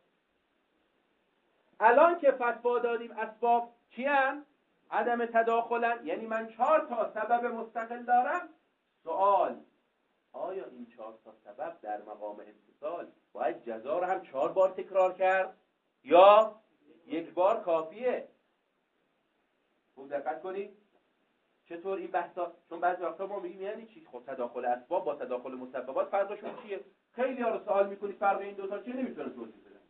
[SPEAKER 1] الان که فتوا دادیم اسباب چی هن؟ عدم تداخلن، یعنی من 4 تا سبب مستقل دارم. سوال: آیا این 4 تا سبب در مقام امتثال باید جزا رو هم 4 بار تکرار کرد یا 1 بار کافیه؟ خوب دقت کنید. چطور این بحثا؟ چون بعضی وقتا ما میگیم یعنی چی؟ خب تداخل اسباب با تداخل مسببات فرقشون چیه؟ خیلی ها رو سوال میکنید فرق این دو تا چیه، نمیتونه توضیح بدن.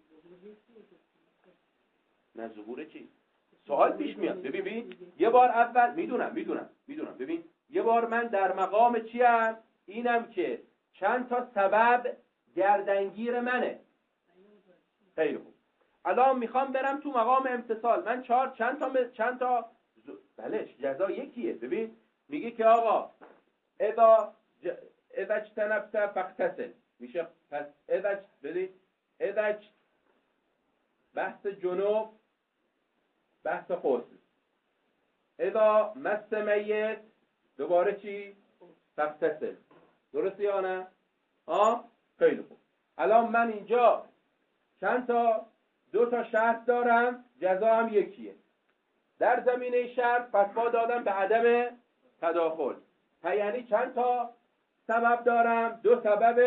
[SPEAKER 1] نه ظهور چی؟ سوال پیش میاد. ببین یه بار اول میدونم. ببین یه بار من در مقام چیم؟ اینم که چند تا سبب گردنگیر منه. خیلی خوب. الان میخوام برم تو مقام امتثال. من چند تا بله جزا یکیه. ببین میگه که آقا اذا اجتنبت فاغتسل میشه. پس اذا بحث جنوب، بحث غسل. اذا مس میت دوباره چی؟ فاغتسل. درسته یا نه؟ خیلی خوب. الان من اینجا چند تا 2 تا شرط دارم، جزا هم یکیه. در زمینه شرط فتوا دادم به عدم تداخل. یعنی چند تا سبب دارم؟ 2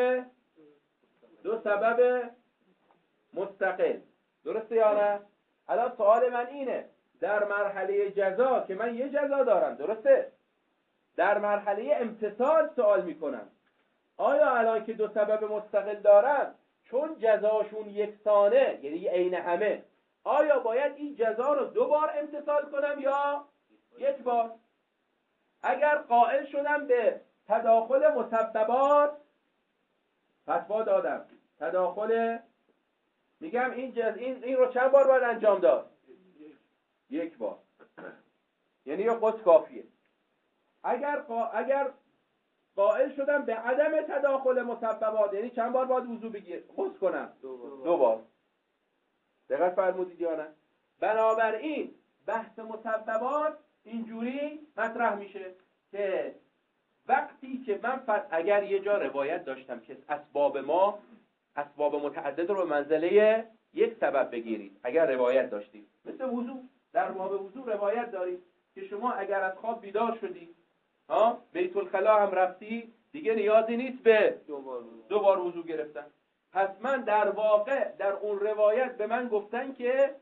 [SPEAKER 1] سبب مستقل. درسته یا نه؟ الان سوال من اینه، در مرحله جزا که من یه جزا دارم، درسته؟ در مرحله امتثال سوال میکنم آیا الان که 2 سبب مستقل دارم چون جزاشون یکسانه، یعنی عین همه، آیا باید این جزا رو 2 بار امتثال کنم یا 1 بار؟ اگر قائل شدم به تداخل مسببات، فتوا دادم تداخل، میگم این رو چند بار باید انجام داد؟ 1 بار. یعنی یه قطع کافیه. اگر قائل شدم به عدم تداخل مسببات. یعنی چند بار باید وضو غسل کنم؟ 2 بار. دقت فرمودید یا نه؟ بنابراین بحث مسببات اینجوری مطرح میشه که وقتی که من اگر یه جا روایت داشتم که اسباب متعدد رو به منزله یک سبب بگیرید، اگر روایت داشتید، مثل وضو، در باب وضو روایت دارید که شما اگر از خواب بیدار شدی، بیت الخلا هم رفتی، دیگه نیازی نیست به 2 بار وضو گرفتن. پس من در واقع در اون روایت به من گفتن که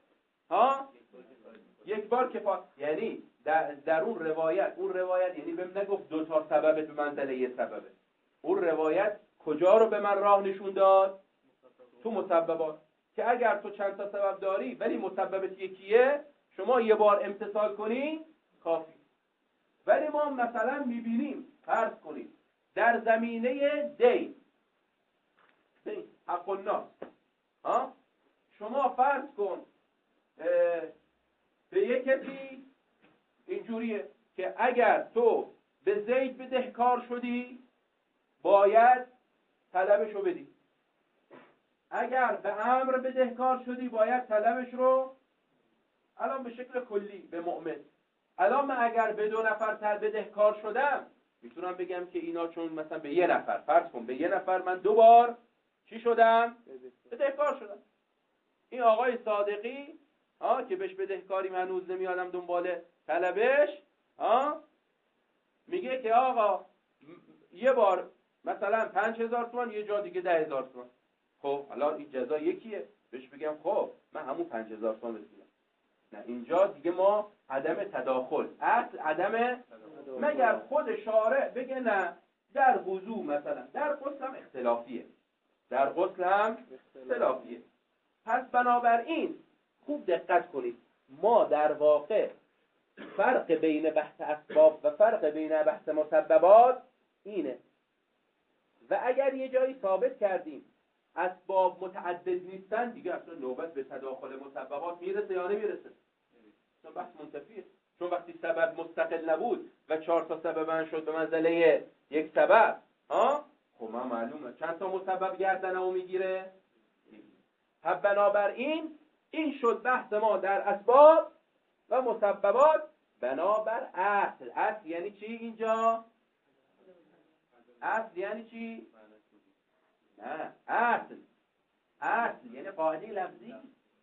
[SPEAKER 1] 1 بار کفایه. یعنی در اون روایت یعنی بهم نگفت 2 تا سبب به منزله یه سببه. اون روایت کجا رو به من راه نشون داد؟ تو مسببات، که اگر تو چند تا سبب داری ولی مسببت یکیه، شما 1 بار امتثال کنی کافی. ولی ما مثلا میبینیم، فرض کنید در زمینه دین حق الناس، شما فرض کن به یک کسی اینجوریه که اگر تو به زید بدهکار شدی باید طلبشو بدی، اگر به عمرو بدهکار شدی باید طلبش رو، الان به شکل کلی به مؤمن. الان من اگر به 2 نفر بدهکار شدم، میتونم بگم که اینا چون مثلا به 1 نفر، فرض کن به 1 نفر من 2 بار چی شدم؟ بدهکار شدم. این آقای صادقی که بهش بدهکاری من هنوز نمیادم دنبال طلبش، میگه که آقا 1 بار مثلا 5000 تومان، یه جا دیگه 10000 تومان. خب حالا این جزا یکیه، بهش بگم خب من همون 5000 تومان بدم. نه، اینجا دیگه ما عدم تداخل، اصل عدم، مگر خود شارع بگه نه در وضو مثلا، در غسل هم اختلافیه، پس بنابراین خوب دقت کنید، ما در واقع فرق بین بحث اسباب و فرق بین بحث مسببات اینه. و اگر یه جایی ثابت کردیم اسباب متعدد نیستن، دیگه اصلا نوبت به تداخل مسببات میرسه یا نمیرسه؟ چون بحث منتفیه. چون وقتی سبب مستقل نبود و 4 تا سبب من شد به منزله یک سبب، خب من معلومه چند تا مسبب گردنمو میگیره. بنابراین این شد بحث ما در اسباب و مسببات بنابر اصل. اصل یعنی چی اینجا؟ اصل یعنی چی؟ نه، اصل یعنی قاعده لفظی،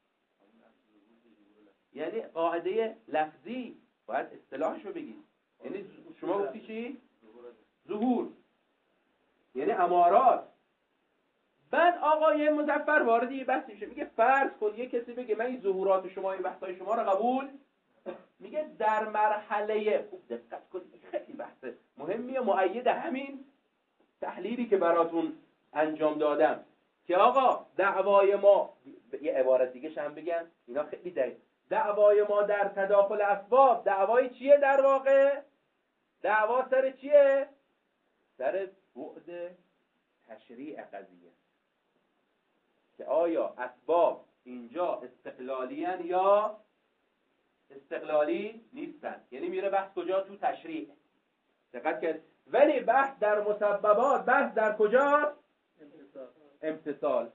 [SPEAKER 1] یعنی قاعده لفظی، باید اصطلاحشو بگید. یعنی شما گفتی چی؟ ظهور یعنی امارات. بعد آقای مظفر وارد یه بحث میشه، میگه فرض کن یه کسی بگه من این ظهورات شما، این بحثای شما رو قبول، میگه در مرحله، خوب دقت کنید خیلی بحث مهمیه، مؤید همین تحلیلی که براتون انجام دادم، که آقا دعوای ما، یه عبارت دیگه هم بگم اینا خیلی دقیق، دعوای ما در تداخل اسباب دعوای چیه در واقع؟ دعوا سر چیه؟ سر بعد تشریع قضیه، که آیا اسباب اینجا استقلالیان یا استقلالی نیستن. یعنی میره بحث کجا؟ تو تشریع. دقت کرد. ولی بحث در مسببات، بحث در کجا؟ امتثال.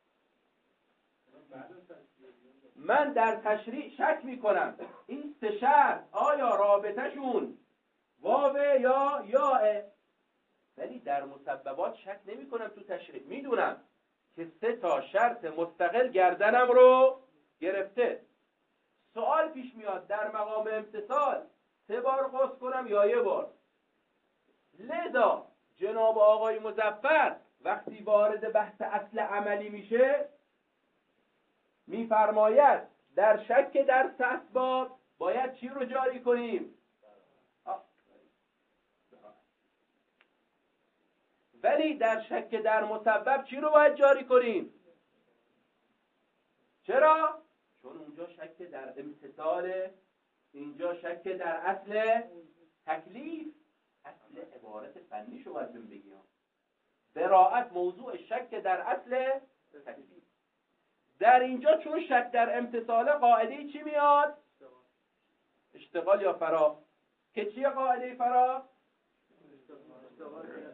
[SPEAKER 1] من در تشریع شک میکنم این 3 شرط آیا رابطهشون واوه یا یاه، ولی در مسببات شک نمی کنم. تو تشریع میدونم که 3 تا شرط مستقل گردنم رو گرفته. سوال پیش میاد در مقام امتثال 3 بار غسل کنم یا 1 بار. لذا جناب آقای مظفر وقتی وارد بحث اصل عملی میشه میفرماید در شک در 3 اسباب باید چی رو جاری کنیم؟ ولی در شک در مسبب چی رو باید جاری کنیم؟ چرا؟ چون اونجا شک در امتثال، اینجا شک در اصل تکلیف. اصل عبارت فنی شو باید بگیم، براءت موضوع شک در اصل تکلیف. در اینجا چون شک در امتثال قاعده چی میاد؟ اشتغال یا فرا. که چیه قاعده فرا؟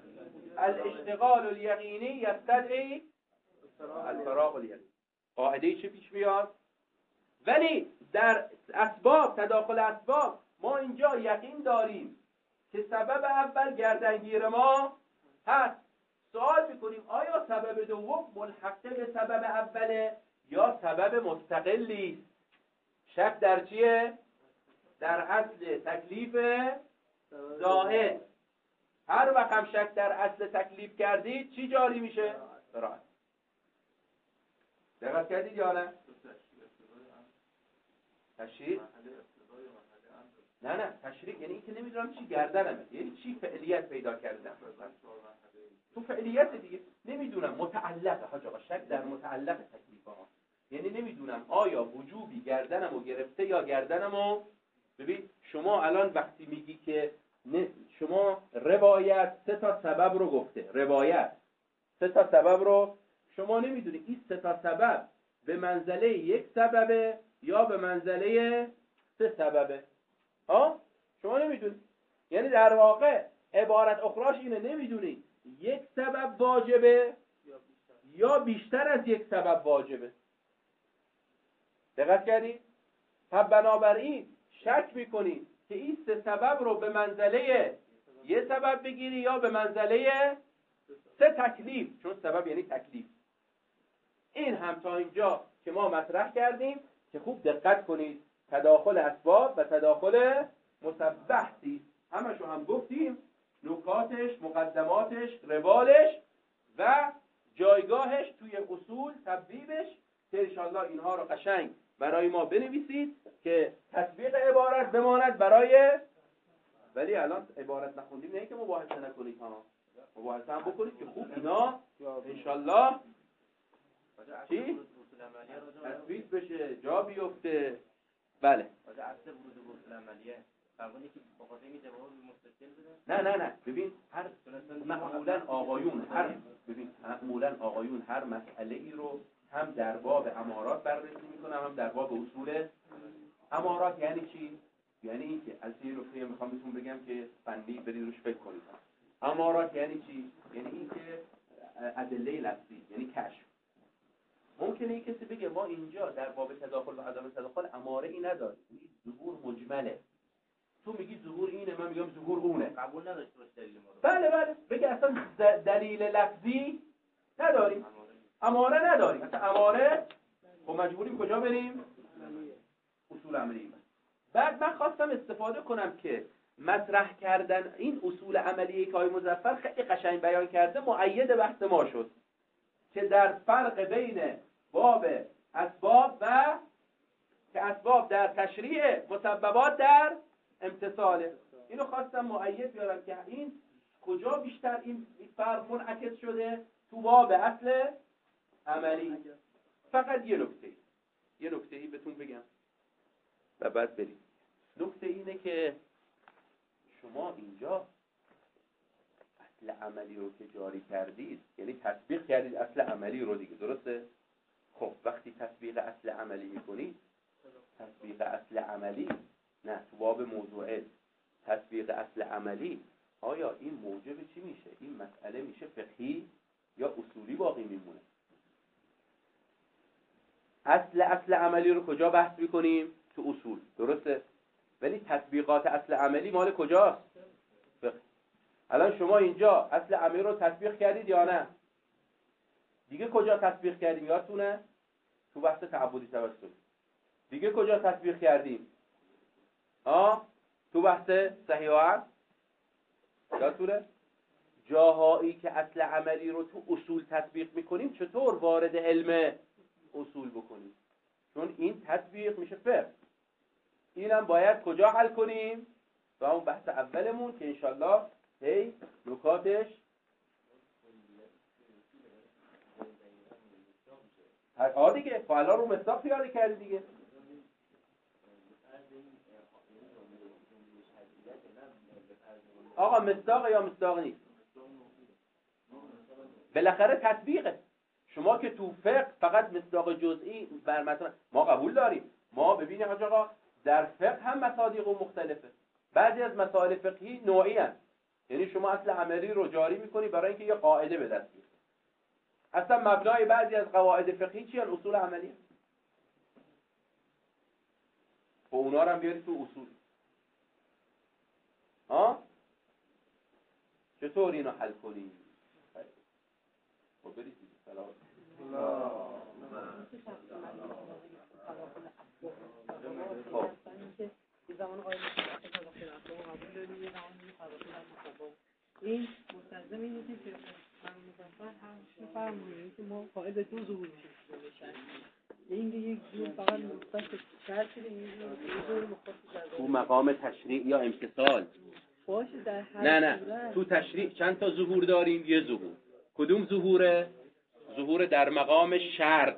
[SPEAKER 1] الاشتغال الیقینی یستدعی الفراغ الیقینی. قاعده چه پیش میاد؟ ولی در اسباب، تداخل اسباب، ما اینجا یقین داریم که سبب اول گردنگیر ما هست. سوال میکنیم آیا سبب دوم ملحقه به سبب اوله یا سبب مستقلی است؟ شک در چیه؟ در اصل تکلیف زائد. هر وقت هم شک در اصل تکلیف کردید چی جاری میشه؟ براءت. دقت کردید یا نه؟ تشریع؟ نه تشریع یعنی اینکه نمیدونم چی گردنمه، یعنی چی فعلیت پیدا کردم تو فعلیت دیگه نمیدونم. متعلقه حاج آقا، شک در متعلق تکلیف ها، یعنی نمیدونم آیا وجوبی گردنمو گرفته یا گردنمو. ببین شما الان وقتی میگی که شما روایت 3 تا سبب رو گفته، روایت 3 تا سبب رو شما نمیدونی این 3 تا سبب به منزله 1 سببه یا به منزله 3 سببه. شما نمیدونی، یعنی در واقع عبارت اخراش اینه، نمیدونی 1 سبب واجبه یا بیشتر از 1 سبب واجبه. دقت کردی؟ پس بنابراین شک میکنی که این 3 سبب رو به منزله 1 سبب بگیری یا به منزله 3 تکلیف، چون سبب یعنی تکلیف. این هم تا اینجا که ما مطرح کردیم که خوب دقت کنید. تداخل اسباب و تداخل مسبحتی همشو هم گفتیم، نکاتش، مقدماتش، روالش و جایگاهش توی اصول، تبویبش، که انشاءالله اینها رو قشنگ برای ما بنویسید که تطبیق عبارت بماند برای. ولی الان عبارت نخوندیم نه که مباحثه نکنید، مباحثه هم بکنید که خوب اینا انشاءالله چی؟ تثبیت بشه، جا بیفته. بله
[SPEAKER 2] اصل ورود به اصول عملیه فرمانی که بخاطر این جواب مستقل بده.
[SPEAKER 1] نه ببین هر معمولا آقایون هر مسئله ای رو هم در باب امارات بررسی میکنن هم در باب اصول. امارات یعنی چی؟ یعنی این که از این نکته میخوام بهتون بگم که فنی برید روش فکر کنید. امارات یعنی چی؟ یعنی این که ادله لفظی، یعنی کشف. ممکنه این کسی بگه ما اینجا در باب تداخل و عدم تداخل اماره ای نداریم، ظهور مجمله. تو میگی ظهور اینه، من میگم ظهور اونه.
[SPEAKER 2] قبول نداشته باش دلیل ما رو.
[SPEAKER 1] بله بگه اصلا دلیل لفظی نداریم، اماره نداریم. اصلا اماره خب مجبوریم کجا بریم؟ اصول عملی. بعد من خواستم استفاده کنم که مطرح کردن این اصول عملیه که آقای مظفر خیلی قشنگ بیان کرده مؤید بحث ما شد که در فرق بین باب اسباب و که اسباب در تشریع، مسببات در امتثاله. اینو خواستم مؤید بیارم که این کجا بیشتر این فرق منعکس شده؟ تو باب اصل عملی. فقط یه نکته‌ای بهتون بگم و بعد بریم. نکته اینه که شما اینجا اصل عملی رو که جاری کردید، یعنی تطبیق کردید اصل عملی رو دیگه، درسته؟ خب وقتی تطبیق اصل عملی میکنید، تطبیق اصل عملی نه تو باب موضوعه، تطبیق اصل عملی آیا این موجب چی میشه؟ این مسئله میشه فقهی یا اصولی باقی میمونه؟ اصل عملی رو کجا بحث میکنیم؟ تو اصول، درسته؟ ولی تطبیقات اصل عملی مال کجاست؟ فقه. الان شما اینجا اصل عملی رو تطبیق کردید یا نه؟ دیگه کجا تطبیق کردیم یادتونه؟ تو بحث تعبدی توسلی. دیگه کجا تطبیق کردیم؟ تو بحث صحیح و عقل. یادتونه؟ جاهایی که اصل عملی رو تو اصول تطبیق میکنیم چطور وارد علم اصول بکنیم؟ چون این تطبیق میشه فقه. اینم باید کجا حل کنیم؟ و اون بحث اولمون که انشالله نکاتش دیگه فعلا رو مصداق پیاده کردی دیگه. آقا مصداق یا مصداق نیست؟ بالاخره تطبیقه. شما که تو فقه فقط مصداق جزئی بر مثلا ما قبول داریم. ما ببینید آقا در فقه هم مصادیق مختلفه. بعضی از مسائل فقهی نوعی هست. یعنی شما اصل عملی رو جاری میکنی برای اینکه یه قاعده به دست بیاری. اصلا مبنای بعضی از قواعد فقهی چیه؟ اصول عملی. و اونا رو هم بیاری تو اصول. چطور اینو حل کنی؟ خب برید دیگه. سلام. خب
[SPEAKER 3] زمان قائل این مستلزم اینه که مظفر هم میفرمونه که ما قائل به دو ظهور میشیم. این یک ظهور فقط مختص شرط شده، این ظهور مختص
[SPEAKER 1] تو مقام تشریع یا امتثال
[SPEAKER 3] باشه. در هر
[SPEAKER 1] نه تو تشریع چند تا ظهور داریم؟ یه ظهور. کدوم ظهوره؟ ظهور در مقام شرط،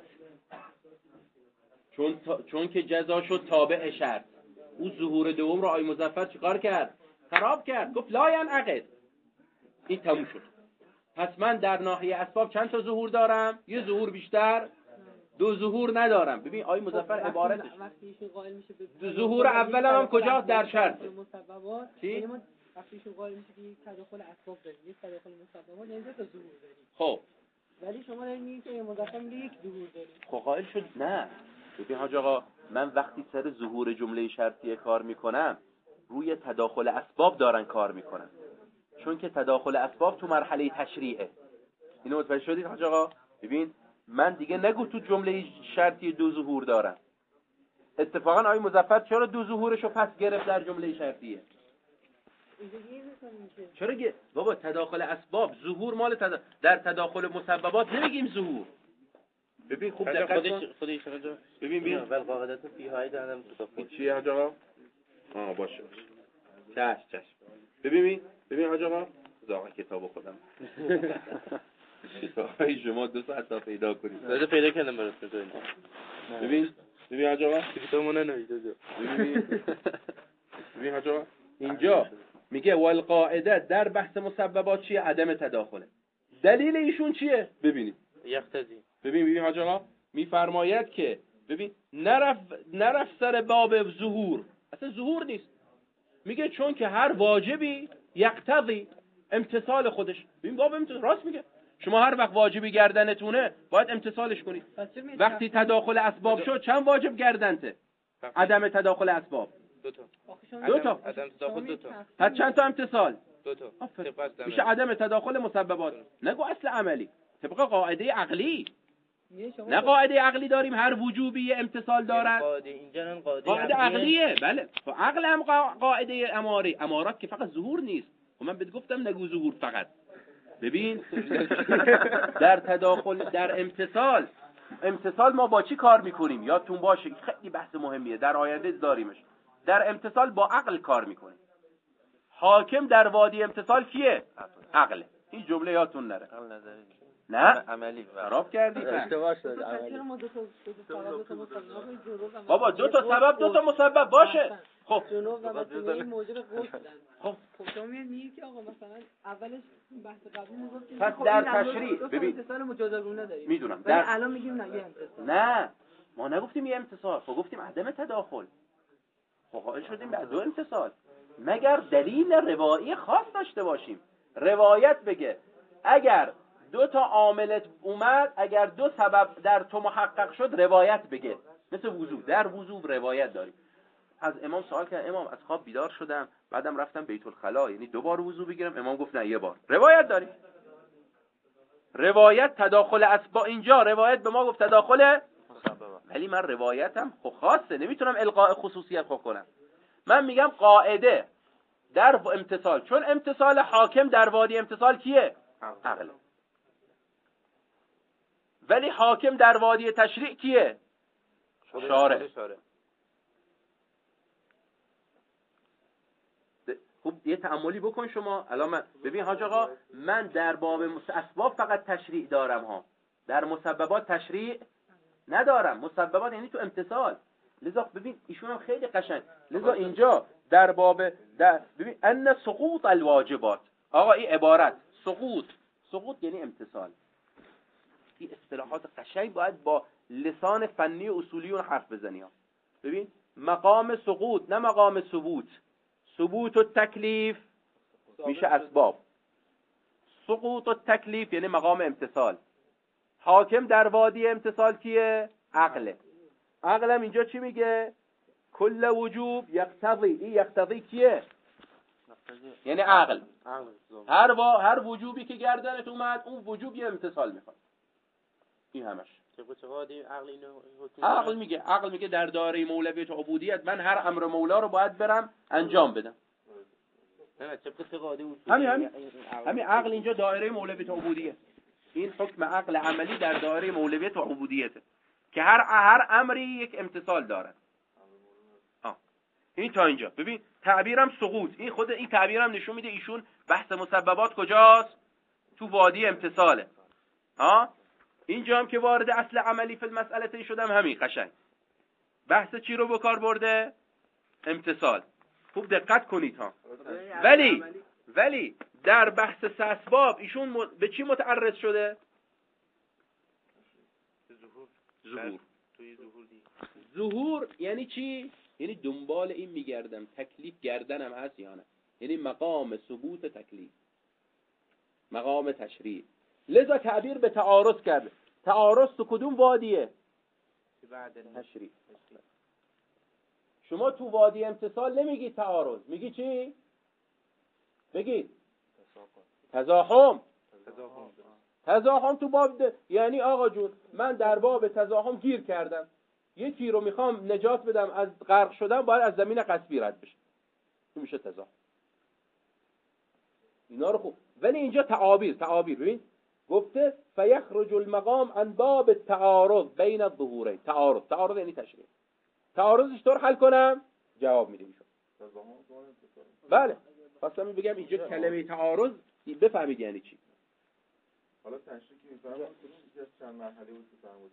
[SPEAKER 1] چون که جزا شد تابع شرط. اون ظهور دوم رو آقای مظفر چیکار کرد؟ خراب کرد. گفت لا ینعقد. این تموم شد. پس من در ناحیه اسباب چند تا ظهور دارم؟ یه ظهور بیشتر، دو ظهور ندارم. ببین آقای مظفر عبارتش ظهور اول هم کجا؟ در شرط. چی؟
[SPEAKER 3] وقتی ایشون قائل میشه که یک تداخل اسباب داریم، یک تداخل مسببات، یعنی دو تا ظهور داریم.
[SPEAKER 1] خب
[SPEAKER 3] ولی شما دارید میگید که مظفر میگه یک ظهور داریم.
[SPEAKER 1] خب قائل شد نه. ببین حاج آقا، من وقتی سر ظهور جمله شرطیه کار میکنم روی تداخل اسباب دارن کار میکنن، چون که تداخل اسباب تو مرحله تشریعه. اینو متوجه شدید حاج آقا؟ ببین من دیگه نگو تو جمله شرطی دو ظهور دارم. اتفاقا آقای مظفر چرا دو ظهورشو پس گرفت در جمله شرطیه؟ چرا بابا تداخل اسباب ظهور مال در تداخل مسببات نمیگیم ظهور. ببین خوب دقت کن.
[SPEAKER 2] خودش
[SPEAKER 1] ببین
[SPEAKER 2] اول قاعدت فیهای دادم تداخل
[SPEAKER 1] چیه حاج آقا؟ باشه چشم. ببین حاج آقا، زاغ کتابو خودم کتابای شما 2 ساعت تا پیدا کنید.
[SPEAKER 2] داده پیدا کردم برات ببین
[SPEAKER 1] حاج آقا
[SPEAKER 2] کتابمون نوشته.
[SPEAKER 1] ببین حاج آقا اینجا میگه والقاعده در بحث مسببات چیه؟ عدم تداخله. دلیل ایشون چیه؟ ببینید
[SPEAKER 2] یقتضی.
[SPEAKER 1] ببین حاج آقا میفرماید که ببین نرف سر باب ظهور، اصلا ظهور نیست. میگه چون که هر واجبی یقتضی امتثال خودش. ببین باب امتثال راست میگه. شما هر وقت واجبی گردنتونه باید امتثالش کنید. وقتی تداخل اسباب شد چند واجب گردنته؟ عدم تداخل اسباب دو تا.
[SPEAKER 2] عدم تداخل 2 تا.
[SPEAKER 1] پس چند تا امتثال؟
[SPEAKER 2] 2 تا.
[SPEAKER 1] میشه عدم تداخل مسببات. نگو اصل عملی، طبق قاعده عقلی. نه قاعده عقلی داریم هر وجوبی یه امتثال دارد. قاعده عقلیه. بله خب عقل هم قاعده امارات که فقط ظهور نیست. و من بهت گفتم نگو ظهور فقط. ببین در تداخل در امتثال ما با چی کار میکنیم؟ یادتون باشه خیلی بحث مهمیه، در آینده داریمش. در امتثال با عقل کار میکنیم. حاکم در وادی امتثال کیه؟ عقل. این جمله یادتون نره.
[SPEAKER 2] عقل نظری
[SPEAKER 1] نه
[SPEAKER 2] عملی
[SPEAKER 1] خراب کردی.
[SPEAKER 2] اشتباه شد.
[SPEAKER 1] بابا 2 تا سبب 2 تا مسبب باشه. خب
[SPEAKER 3] جنوب و مطمئن موجب غسلن. خب شما میگید که آقا مثلا اولش بحث قبلی میگفتیم
[SPEAKER 1] پس در تشریع ببین
[SPEAKER 3] امتثال مجازگونه داریم.
[SPEAKER 1] میدونم
[SPEAKER 3] ولی الان میگیم نه یه امتثال.
[SPEAKER 1] نه ما نگفتیم یه امتثال، خب گفتیم عدم تداخل. خب قائل شدیم به 2 امتثال مگر دلیل روایی خاص داشته باشیم. روایت بگه اگر 2 تا عاملت اومد، اگر 2 سبب در تو محقق شد، روایت بگه. مثل وضو، در وضو روایت داریم. از امام سوال کردم امام از خواب بیدار شدم بعدم رفتم بیت الخلا، یعنی 2 بار وضو بگیرم؟ امام گفت نه 1 بار. روایت داریم. روایت تداخل اسباب، اینجا روایت به ما گفت تداخل مسببات، ولی من روایتم خب خاصه، نمیتونم القاء خصوصیت کنم. من میگم قاعده در امتثال، چون امتثال حاکم در وادی امتثال کیه؟ عقل. ولی حاکم در وادی تشریع کیه؟ شارع. خب یه تأملی بکن شما. الان من ببین حاج آقا، من در باب اسباب فقط تشریع دارم ها، در مسببات تشریع ندارم. مسببات یعنی تو امتثال. لذا ببین ایشون هم خیلی قشنگ، لذا اینجا در باب ببین ان سقوط الواجبات، آقا این عبارت سقوط یعنی امتثال. این اصطلاحات قشنگ باید با لسان فنی و اصولی اون حرف بزنی ها. ببین مقام سقوط نه مقام ثبوت. ثبوت و تکلیف میشه اسباب. سقوط التکلیف یعنی مقام امتثال. حاکم در وادی امتثال کیه؟ عقله. عقلم اینجا چی میگه؟ کل وجوب یقتضی. این یقتضی کیه؟ یعنی عقل. هر وجوبی که گردنت اومد اون وجوب یه امتثال میخواد. این همش. عقل میگه در دایره مولویت و عبودیت من هر امر مولا رو باید برم انجام بدم. همین عقل اینجا دایره مولویت و عبودیت. این حکم عقل عملی در دایره مولویت و عبودیته که هر امری یک امتثال داره. این تا اینجا. ببین تعبیرم سقوط. این خود این تعبیرم نشون میده ایشون بحث مسببات کجاست؟ تو وادی امتثاله. اینجا هم که وارد اصل عملی فی المسئله شدم همین قشنگ. بحث چی رو به کار برده؟ امتثال. خوب دقت کنید ها. ولی در بحث اسباب ایشون به چی متعرض شده؟ ظهور یعنی چی؟ یعنی دنبال این میگردم تکلیف گردنم هست یا نه. یعنی مقام ثبوت تکلیف، مقام تشریع. لذا تعبیر به تعارض کرده. تعارض تو کدوم وادیه؟ تشریع. شما تو وادی امتثال نمیگی تعارض، میگی چی؟ بگید تزاحم تو باب یعنی آقا جون من در باب تزاحم گیر کردم، یکی رو میخوام نجات بدم از غرق شدن، باید از زمین قصبی رد بشه. این میشه تزاحم. اینا رو خوب. ولی اینجا تعابیر ببین گفته فیخرج المقام عن باب التعارض بین الظهورین. تعارض یعنی تشریع. تعارضش طور حل کنم جواب میده میشه. بله خواستم بگم اینجا کلمه تعارض بفهمید یعنی چی.
[SPEAKER 4] حالا تشریع که میفهمم یکی از چند مرحله بود که فرمودید.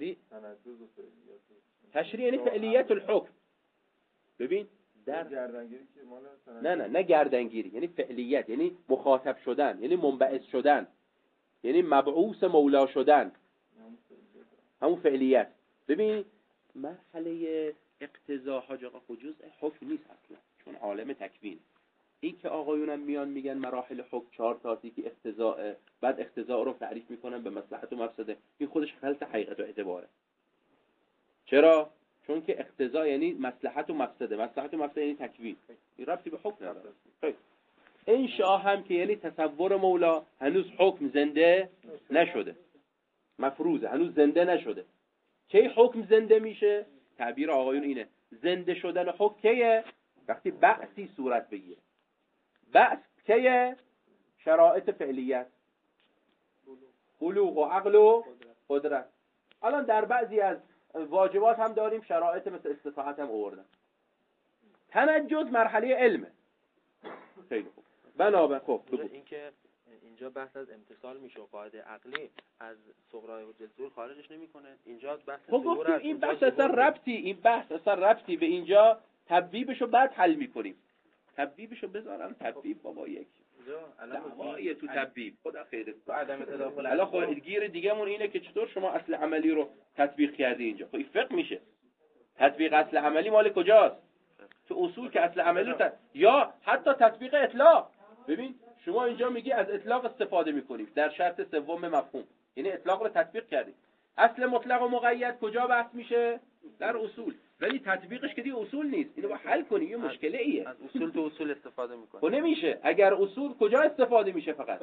[SPEAKER 1] تشریع یعنی فعلیت الحکم. ببین در
[SPEAKER 4] گردنگیری که مال
[SPEAKER 1] نه گردنگیری یعنی فعلیت، یعنی مخاطب شدن، یعنی منبعث شدن، یعنی مبعوث مولا شدن، همون فعلیت. ببین مرحله اقتضا حاج آقا جزء حکم نیست اصلا، چون عالم تکوین. این که آقایونم میان میگن مراحل حکم 4 تاست که اقتضاء، بعد اقتضاء رو تعریف میکنن به مصلحت و مفسده، این خودش خلط حقیقت و اعتباره. چرا؟ چون که اقتضاء یعنی مصلحت و مفسده، مصلحت و مفسده یعنی تکوین، این ربطی به حکم نداره. انشاء هم که یعنی تصور مولا، هنوز حکم زنده نشده، مفروضه، هنوز زنده نشده. کی حکم زنده میشه؟ تعبیر آقایون اینه، زنده شدن حکم کیه؟ وقتی بعثی صورت بگیره. بعث کیه؟ شرایط فعلیت، بلوغ و عقل و قدرت. الان در بعضی از واجبات هم داریم شرایط مثل استطاعت هم آوردن. تنجز مرحله علمه. خیلی خوب. بنابراین خب
[SPEAKER 2] این که اینجا بحث از امتثال میشه و قاعده عقلی از صغرای حجت ظهور خارجش نمیکنه. اینجا بحث
[SPEAKER 1] ظهور است. این بحث اصلا ربطی به اینجا تبویبشو بعد حل میکنیم. تبویبشو بذارم تبویب بابا یک دعوایی تو تبویب خدا خیرت.
[SPEAKER 2] تو عدم تداخل
[SPEAKER 1] الان خود گیر دیگه‌مون اینه که چطور شما اصل عملی رو تطبیق کردی اینجا. خب این فقه میشه. تطبیق اصل عملی مال کجاست؟ تو اصول که اصل عملی یا حتی تطبیق اطلاق. ببین شما اینجا میگی از اطلاق استفاده میکنیم در شرط سوم مفهوم، یعنی اطلاق رو تطبیق کردیم. اصل مطلق و مقید کجا بحث میشه؟ در اصول. ولی تطبیقش که دیگه اصول نیست، اینو با حل کنی، یه مشکله ایه.
[SPEAKER 2] از اصول تو اصول استفاده میکنه.
[SPEAKER 1] خب نمیشه. اگر اصول کجا استفاده میشه؟ فقط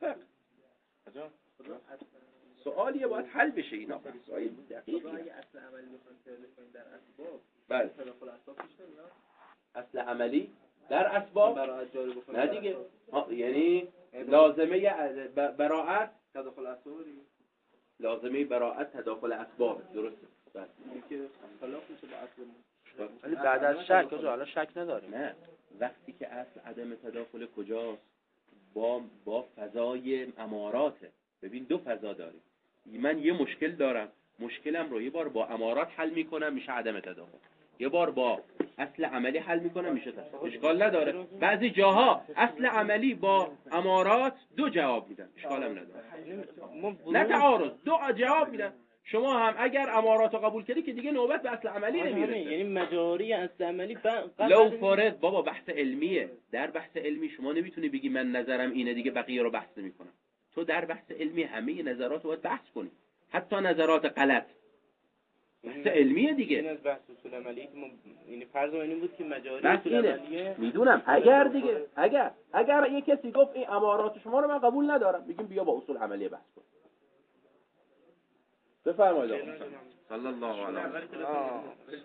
[SPEAKER 1] سوالیه باید حل بشه. اینا سوال دقیقی.
[SPEAKER 2] اگه اصل عملی بخوایم تعریف کنیم در اسباب،
[SPEAKER 1] بله
[SPEAKER 2] تداخل اسباب پیش نمیاد.
[SPEAKER 1] اصل عملی در اسباب نه دیگه. یعنی لازمه براءت
[SPEAKER 2] تداخل اسبابی،
[SPEAKER 1] لازمه براءت تداخل اسباب. درسته. بله
[SPEAKER 2] اینکه خلاف میشه با اصل.
[SPEAKER 3] ولی بعد از شک حالا شک نداریم.
[SPEAKER 1] نه وقتی که اصل عدم تداخل کجاست؟ با فضای اماراته. ببین دو فضا داریم. من یه مشکل دارم، مشکلم رو یه بار با امارات حل میکنم میشه عدم تداخل، یه بار با اصل عملی حل میکنم میشه تداخل. اشکال نداره. بعضی جاها اصل عملی با امارات دو جواب میدن، اشکالم نداره. نه تعارض، دو جواب میدن. شما هم اگر امارات رو قبول کردی که دیگه نوبت به اصل عملی نمیرسه.
[SPEAKER 2] یعنی مجاری اصل عملی
[SPEAKER 1] لو فارد بابا بحث علمیه. در بحث علمی شما نمیتونی بگی من نظرم اینه دیگه بقیه رو بحث نمیکنم. تو در بحث علمی همه نظرات رو باید بحث کنی، حتی نظرات غلط. بحث علمیه دیگه.
[SPEAKER 2] این از بحث اصول عملی که این فرض این بود که مجاری
[SPEAKER 1] بحث
[SPEAKER 2] اصول
[SPEAKER 1] اینه.
[SPEAKER 2] عملیه.
[SPEAKER 1] میدونم اگر دیگه اگر یه کسی گفت این امارات شما رو من قبول ندارم، میگیم بیا با اصول عملیه بحث کن. بفرمایید آقا. صلی الله علیه و